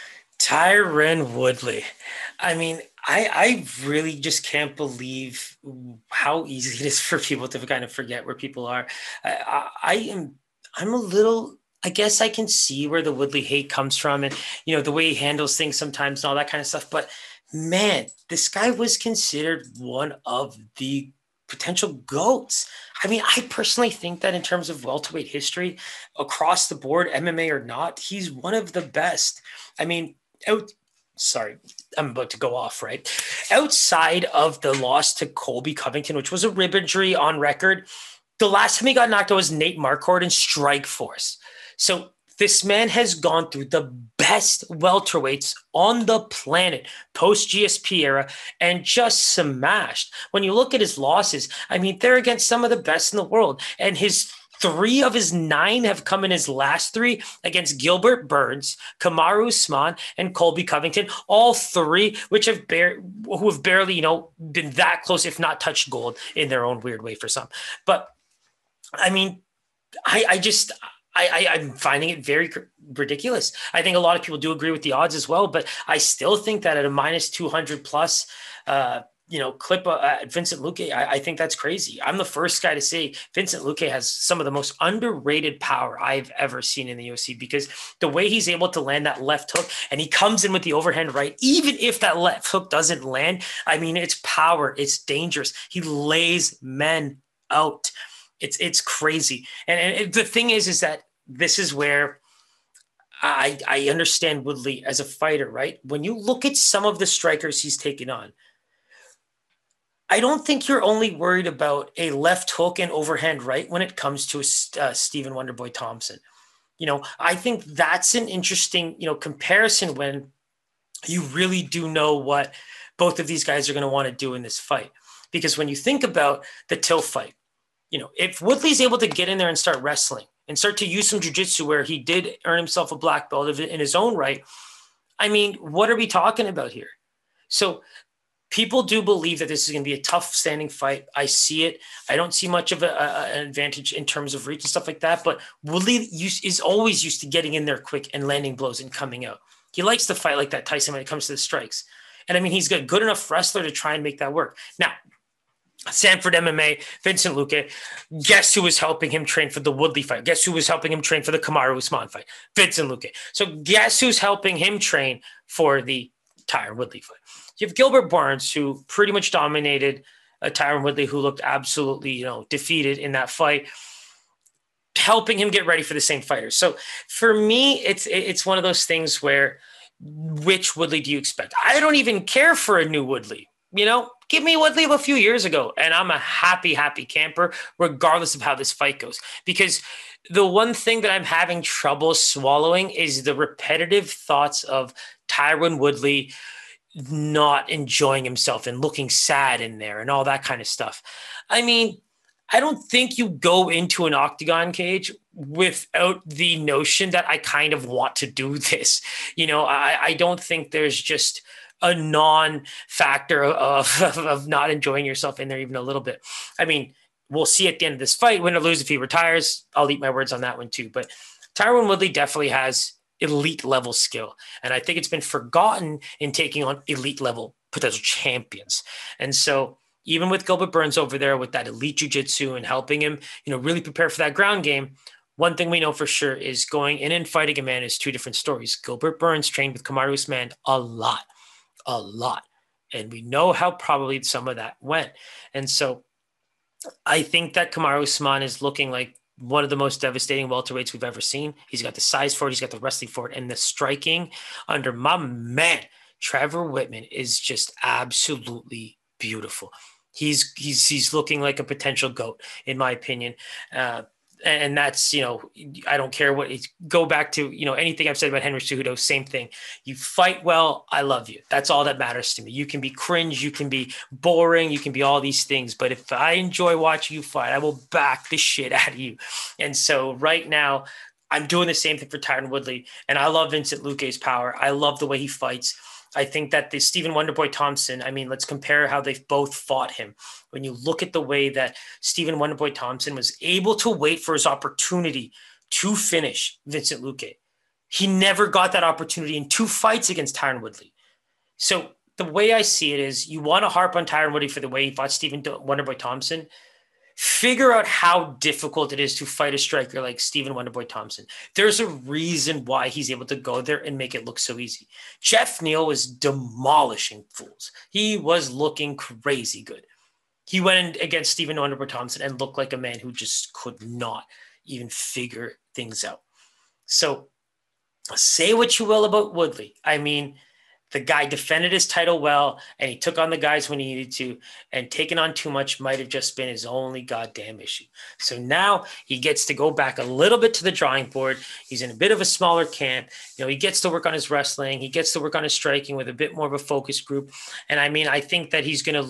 Tyron Woodley. I mean, I, I really just can't believe how easy it is for people to kind of forget where people are. I, I, I am, I'm a little, I guess I can see where the Woodley hate comes from, and, you know, the way he handles things sometimes and all that kind of stuff. But man, this guy was considered one of the potential GOATs. I mean, I personally think that in terms of welterweight history across the board, M M A or not, he's one of the best. I mean, out, sorry, I'm about to go off, right? Outside of the loss to Colby Covington, which was a rib injury on record, the last time he got knocked out was Nate Marquardt in Strikeforce. So this man has gone through the best welterweights on the planet post-G S P era and just smashed. When you look at his losses, I mean, they're against some of the best in the world. And his Three of his nine have come in his last three against Gilbert Burns, Kamaru Usman, and Colby Covington. All three, which have bar- who have barely, you know, been that close, if not touched gold in their own weird way for some. But I mean, I, I just. I, I, I'm finding it very ridiculous. I think a lot of people do agree with the odds as well, but I still think that at a minus two hundred plus, uh, you know, clip uh, at Vincent Luque, I, I think that's crazy. I'm the first guy to say Vincent Luque has some of the most underrated power I've ever seen in the U F C, because the way he's able to land that left hook, and he comes in with the overhand right, even if that left hook doesn't land, I mean, it's power, it's dangerous. He lays men out. It's it's crazy. And, and it, the thing is, is that this is where I, I understand Woodley as a fighter, right? When you look at some of the strikers he's taken on, I don't think you're only worried about a left hook and overhand right when it comes to a, uh, Stephen Wonderboy Thompson. You know, I think that's an interesting, you know, comparison when you really do know what both of these guys are going to want to do in this fight. Because when you think about the Till fight, you know, if Woodley's able to get in there and start wrestling and start to use some jiu-jitsu where he did earn himself a black belt in his own right, I mean, what are we talking about here? So people do believe that this is going to be a tough standing fight. I see it. I don't see much of a, a, an advantage in terms of reach and stuff like that, but Woodley use, is always used to getting in there quick and landing blows and coming out. He likes to fight like that, Tyson, when it comes to the strikes. And I mean, he's a good enough wrestler to try and make that work. Now, Sanford M M A, Vincent Luque, guess who was helping him train for the Woodley fight? Guess who was helping him train for the Kamaru Usman fight? Vincent Luque. So guess who's helping him train for the Tyron Woodley fight? You have Gilbert Burns, who pretty much dominated uh, Tyron Woodley, who looked absolutely, you know, defeated in that fight, helping him get ready for the same fighters. So for me, it's it's one of those things where, which Woodley do you expect? I don't even care for a new Woodley. You know, give me Woodley of a few years ago, and I'm a happy, happy camper, regardless of how this fight goes. Because the one thing that I'm having trouble swallowing is the repetitive thoughts of Tyron Woodley not enjoying himself and looking sad in there and all that kind of stuff. I mean, I don't think you go into an octagon cage without the notion that I kind of want to do this. You know, I, I don't think there's just a non-factor of, of, of not enjoying yourself in there even a little bit. I mean, we'll see at the end of this fight, win or lose, if he retires. I'll eat my words on that one too. But Tyron Woodley definitely has elite level skill. And I think it's been forgotten in taking on elite level potential champions. And so even with Gilbert Burns over there with that elite jiu-jitsu and helping him, you know, really prepare for that ground game, one thing we know for sure is going in and fighting a man is two different stories. Gilbert Burns trained with Kamaru Usman a lot. A lot. And we know how probably some of that went. And so I think that Kamaru Usman is looking like one of the most devastating welterweights we've ever seen. He's got the size for it. He's got the wrestling for it. And the striking under my man, Trevor Whitman, is just absolutely beautiful. He's, he's, he's looking like a potential GOAT, in my opinion. Uh, And that's, you know, I don't care what it's go back to, you know, anything I've said about Henry Cejudo, same thing. You fight well, I love you. That's all that matters to me. You can be cringe, you can be boring, you can be all these things. But if I enjoy watching you fight, I will back the shit out of you. And so right now, I'm doing the same thing for Tyron Woodley. And I love Vincent Luque's power. I love the way he fights. I think that the Stephen Wonderboy Thompson, I mean, let's compare how they've both fought him. When you look at the way that Stephen Wonderboy Thompson was able to wait for his opportunity to finish Vincent Luque, he never got that opportunity in two fights against Tyron Woodley. So the way I see it is, you want to harp on Tyron Woodley for the way he fought Stephen Wonderboy Thompson. Figure out how difficult it is to fight a striker like Stephen Wonderboy Thompson. There's a reason why he's able to go there and make it look so easy. Jeff Neal was demolishing fools. He was looking crazy good. He went in against Stephen Wonderboy Thompson and looked like a man who just could not even figure things out. So say what you will about Woodley. I mean, the guy defended his title well, and he took on the guys when he needed to, and taking on too much might have just been his only goddamn issue. So now he gets to go back a little bit to the drawing board. He's in a bit of a smaller camp. You know, he gets to work on his wrestling. He gets to work on his striking with a bit more of a focus group. And I mean, I think that he's going to look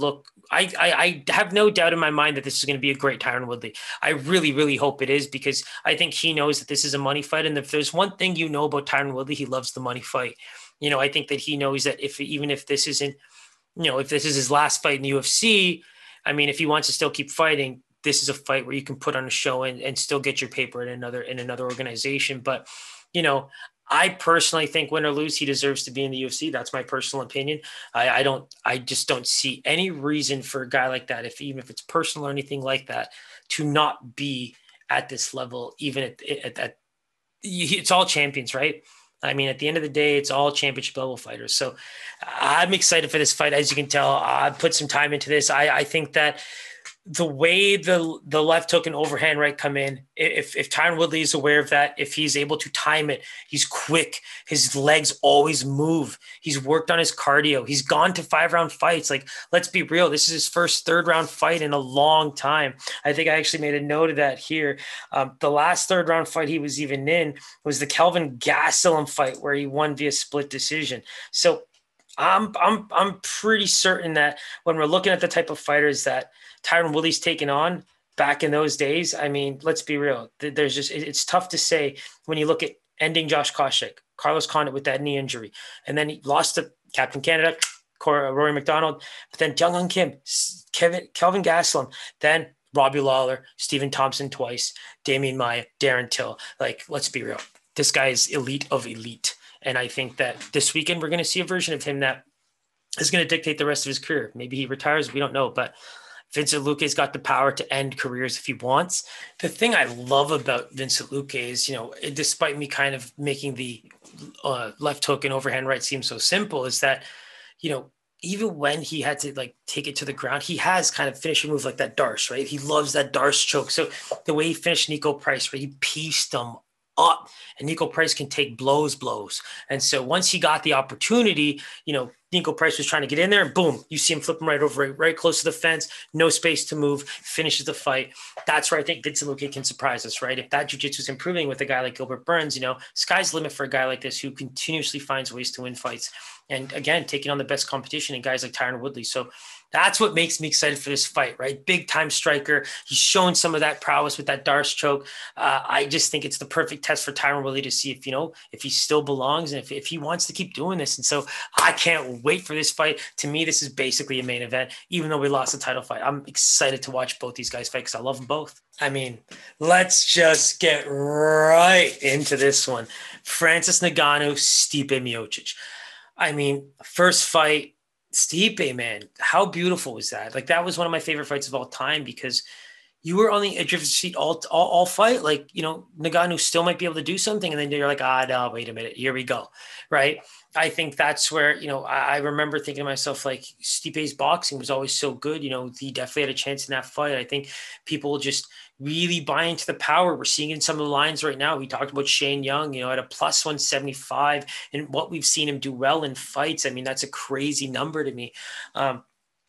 I, I, I have no doubt in my mind that this is going to be a great Tyron Woodley. I really, really hope it is, because I think he knows that this is a money fight. And if there's one thing you know about Tyron Woodley, he loves the money fight. You know, I think that he knows that if even if this isn't, you know, if this is his last fight in the U F C, I mean, if he wants to still keep fighting, this is a fight where you can put on a show and, and still get your paper in another in another organization. But, you know, I personally think win or lose, he deserves to be in the U F C. That's my personal opinion. I, I don't, I just don't see any reason for a guy like that, if even if it's personal or anything like that, to not be at this level, even at, at, at it's all champions, right? I mean, at the end of the day, it's all championship level fighters. So I'm excited for this fight. As you can tell, I put some time into this. I, I think that the way the the left hook and overhand right come in, if if Tyron Woodley is aware of that, if he's able to time it, he's quick. His legs always move. He's worked on his cardio. He's gone to five round fights. Like, let's be real. This is his first third round fight in a long time. I think I actually made a note of that here. Um, the last third round fight he was even in was the Kelvin Gastelum fight, where he won via split decision. So I'm I'm I'm pretty certain that when we're looking at the type of fighters that Tyron Woodley's taken on back in those days, I mean, let's be real. There's just, it's tough to say when you look at ending Josh Koscheck, Carlos Condit with that knee injury, and then he lost to Captain Canada, Rory McDonald, but then Jung Hyun Kim, Kevin, Kelvin Gastelum, then Robbie Lawler, Stephen Thompson twice, Damian Maia, Darren Till. Like, let's be real. This guy is elite of elite. And I think that this weekend we're going to see a version of him that is going to dictate the rest of his career. Maybe he retires. We don't know, but Vincent Luque's got the power to end careers if he wants. The thing I love about Vincent Luque is, you know, despite me kind of making the uh, left hook and overhand right seem so simple, is that, you know, even when he had to like take it to the ground, he has kind of finishing moves like that Darce, right? He loves that Darce choke. So the way he finished Nico Price, where he pieced him up, and Nico Price can take blows, blows. And so once he got the opportunity, you know, Nico Price was trying to get in there, and boom, you see him flip him right over, right, right close to the fence, no space to move, finishes the fight. That's where I think Vincent Luque can surprise us, right? If that jiu-jitsu is improving with a guy like Gilbert Burns, you know, sky's the limit for a guy like this who continuously finds ways to win fights. And again, taking on the best competition in guys like Tyron Woodley. So that's what makes me excited for this fight, right? Big time striker. He's shown some of that prowess with that Darce choke. Uh, I just think it's the perfect test for Tyron Woodley to see if, you know, if he still belongs and if, if he wants to keep doing this. And so I can't wait for this fight. To me, this is basically a main event, even though we lost the title fight. I'm excited to watch both these guys fight because I love them both. I mean, let's just get right into this one. Francis Ngannou, Stipe Miocic. I mean, first fight, Stipe, man, how beautiful was that? Like, that was one of my favorite fights of all time because you were on the edge of your seat all, all, all fight. Like, you know, Ngannou still might be able to do something. And then you're like, ah, no, wait a minute. Here we go. Right. I think that's where, you know, I, I remember thinking to myself, like, Stipe's boxing was always so good. You know, he definitely had a chance in that fight. I think people just really buy into the power. We're seeing in some of the lines right now. We talked about Shane Young, you know, at a plus one seventy-five, and what we've seen him do well in fights. I mean, that's a crazy number to me. Um,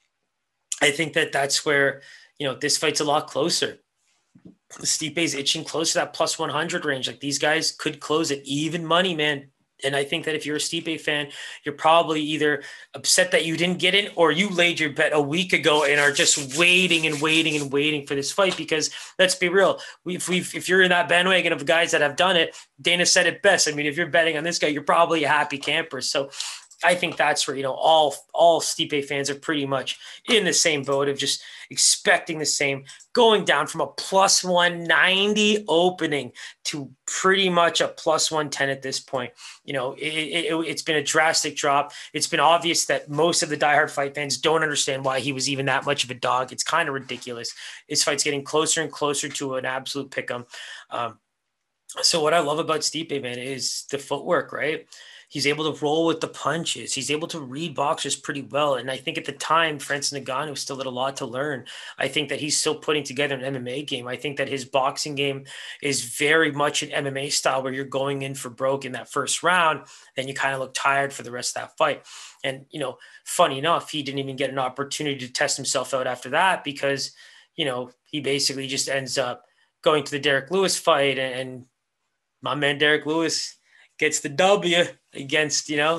I think that that's where, you know, this fight's a lot closer. Stipe's itching close to that plus one hundred range. Like, these guys could close it even money, man. And I think that if you're a Stipe fan, you're probably either upset that you didn't get in, or you laid your bet a week ago and are just waiting and waiting and waiting for this fight. Because let's be real, if we if you're in that bandwagon of guys that have done it, Dana said it best. I mean, if you're betting on this guy, you're probably a happy camper. So I think that's where, you know, all all Stipe fans are pretty much in the same boat of just expecting the same, going down from a plus one ninety opening to pretty much a plus one ten at this point. You know, it, it, it's been a drastic drop. It's been obvious that most of the diehard fight fans don't understand why he was even that much of a dog. It's kind of ridiculous. This fight's getting closer and closer to an absolute pick 'em. Um, so what I love about Stipe, man, is the footwork, right? He's able to roll with the punches. He's able to read boxers pretty well. And I think at the time, Francis Ngannou still had a lot to learn. I think that he's still putting together an M M A game. I think that his boxing game is very much an M M A style where you're going in for broke in that first round, then you kind of look tired for the rest of that fight. And, you know, funny enough, he didn't even get an opportunity to test himself out after that because, you know, he basically just ends up going to the Derek Lewis fight, and my man Derek Lewis gets the W against, you know,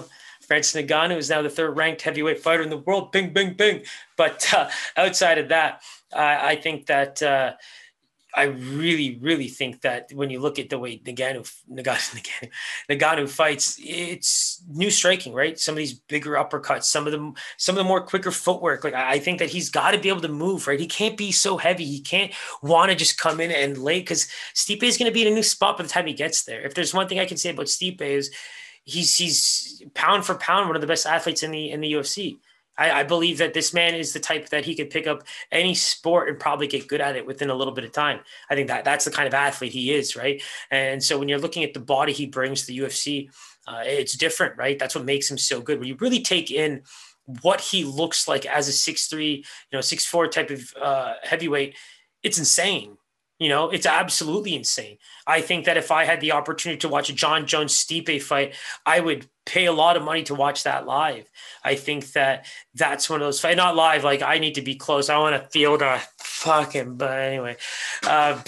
Francis Ngannou is now the third ranked heavyweight fighter in the world. Bing, bing, bing. But uh, outside of that, uh, I think that uh, I really, really think that when you look at the way Ngannou, Ngannou, Ngannou fights, it's new striking, right? Some of these bigger uppercuts, some of them, some of the more quicker footwork. Like I think that he's got to be able to move, right? He can't be so heavy. He can't want to just come in and lay, because Stipe is going to be in a new spot by the time he gets there. If there's one thing I can say about Stipe is he's he's pound for pound one of the best athletes in the in the U F C. I, I believe that this man is the type that he could pick up any sport and probably get good at it within a little bit of time. I think that that's the kind of athlete he is, right? And so when you're looking at the body he brings to the U F C, uh, it's different, right? That's what makes him so good. When you really take in what he looks like as a six three, you know, six four type of uh, heavyweight, it's insane. You know, it's absolutely insane. I think that if I had the opportunity to watch a John Jones Stipe fight, I would pay a lot of money to watch that live. I think that that's one of those fights, not live, like I need to be close. I want to feel the fucking, but anyway, uh,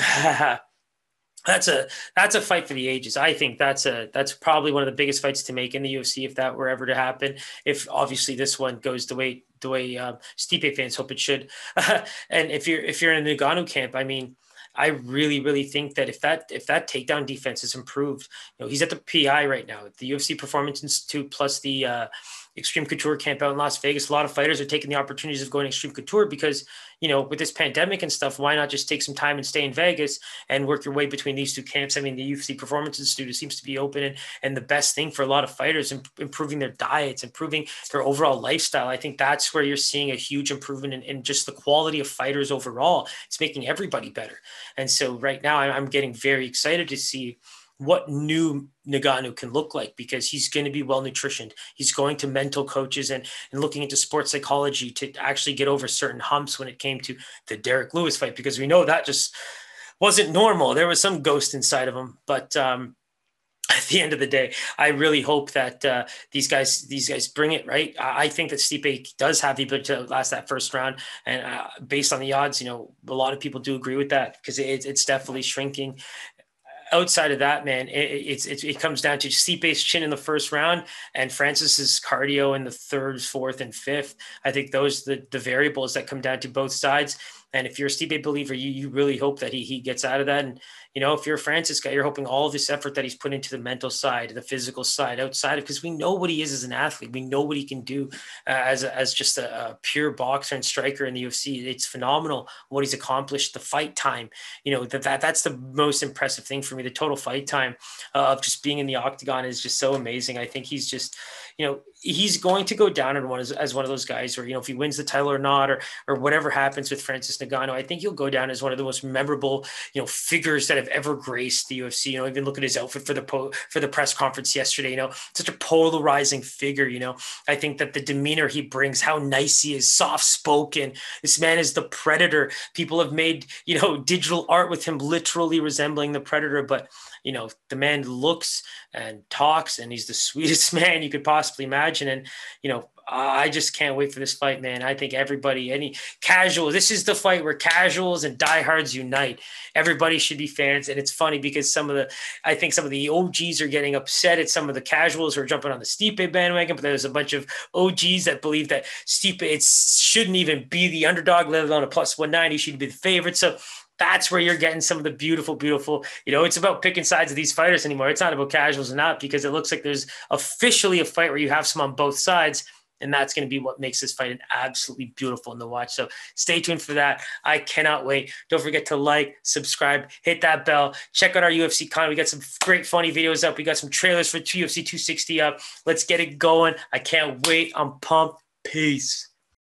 that's a, that's a fight for the ages. I think that's a, that's probably one of the biggest fights to make in the U F C if that were ever to happen. If obviously this one goes the way, the way um, Stipe fans hope it should. And if you're, if you're in the Ngannou camp, I mean, I really, really think that if that if that takedown defense is improved, you know, he's at the P I right now, the U F C Performance Institute plus the uh, Extreme Couture camp out in Las Vegas. A lot of fighters are taking the opportunities of going Extreme Couture because, you know, with this pandemic and stuff, why not just take some time and stay in Vegas and work your way between these two camps? I mean, the U F C Performance Institute seems to be open, and, and the best thing for a lot of fighters, imp- improving their diets, improving their overall lifestyle. I think that's where you're seeing a huge improvement in, in just the quality of fighters overall. It's making everybody better. And so right now I'm getting very excited to see what new Ngannou can look like, because he's going to be well nutritioned. He's going to mental coaches and, and looking into sports psychology to actually get over certain humps when it came to the Derek Lewis fight, because we know that just wasn't normal. There was some ghost inside of him, but um, at the end of the day, I really hope that uh, these guys, these guys bring it, right. I, I think that Stipe does have the ability to last that first round, and uh, based on the odds, you know, a lot of people do agree with that, because it, it's definitely shrinking. Outside of that, man, it, it's, it, it comes down to Stipe's chin in the first round and Francis's cardio in the third, fourth, and fifth. I think those are the, the variables that come down to both sides. And if you're a Stipe believer, you you really hope that he he gets out of that. And, you know, if you're a Francis guy, you're hoping all of this effort that he's put into the mental side, the physical side, outside of, because we know what he is as an athlete. We know what he can do uh, as, a, as just a, a pure boxer and striker in the U F C. It's phenomenal what he's accomplished, the fight time. You know, that, that that's the most impressive thing for me. The total fight time uh, of just being in the octagon is just so amazing. I think he's just, you know, he's going to go down in one as, as one of those guys where, you know, if he wins the title or not, or or whatever happens with Francis Ngannou, I think he'll go down as one of the most memorable, you know, figures that have ever graced the U F C. You know, even look at his outfit for the po- for the press conference yesterday. You know, such a polarizing figure. You know, I think that the demeanor he brings, how nice he is, soft spoken. This man is the Predator. People have made, you know, digital art with him, literally resembling the Predator, but you know, the man looks and talks, and he's the sweetest man you could possibly imagine. And, you know, I just can't wait for this fight, man. I think everybody, any casual, this is the fight where casuals and diehards unite. Everybody should be fans. And it's funny because some of the, I think some of the O Gs are getting upset at some of the casuals who are jumping on the Stipe bandwagon, but there's a bunch of O Gs that believe that Stipe, it shouldn't even be the underdog, let alone a plus one ninety, should be the favorite. So that's where you're getting some of the beautiful, beautiful, you know, it's about picking sides of these fighters anymore. It's not about casuals or not, because it looks like there's officially a fight where you have some on both sides. And that's going to be what makes this fight an absolutely beautiful to watch. So stay tuned for that. I cannot wait. Don't forget to like, subscribe, hit that bell, check out our U F C content. We got some great funny videos up. We got some trailers for U F C two sixty up. Let's get it going. I can't wait. I'm pumped. Peace.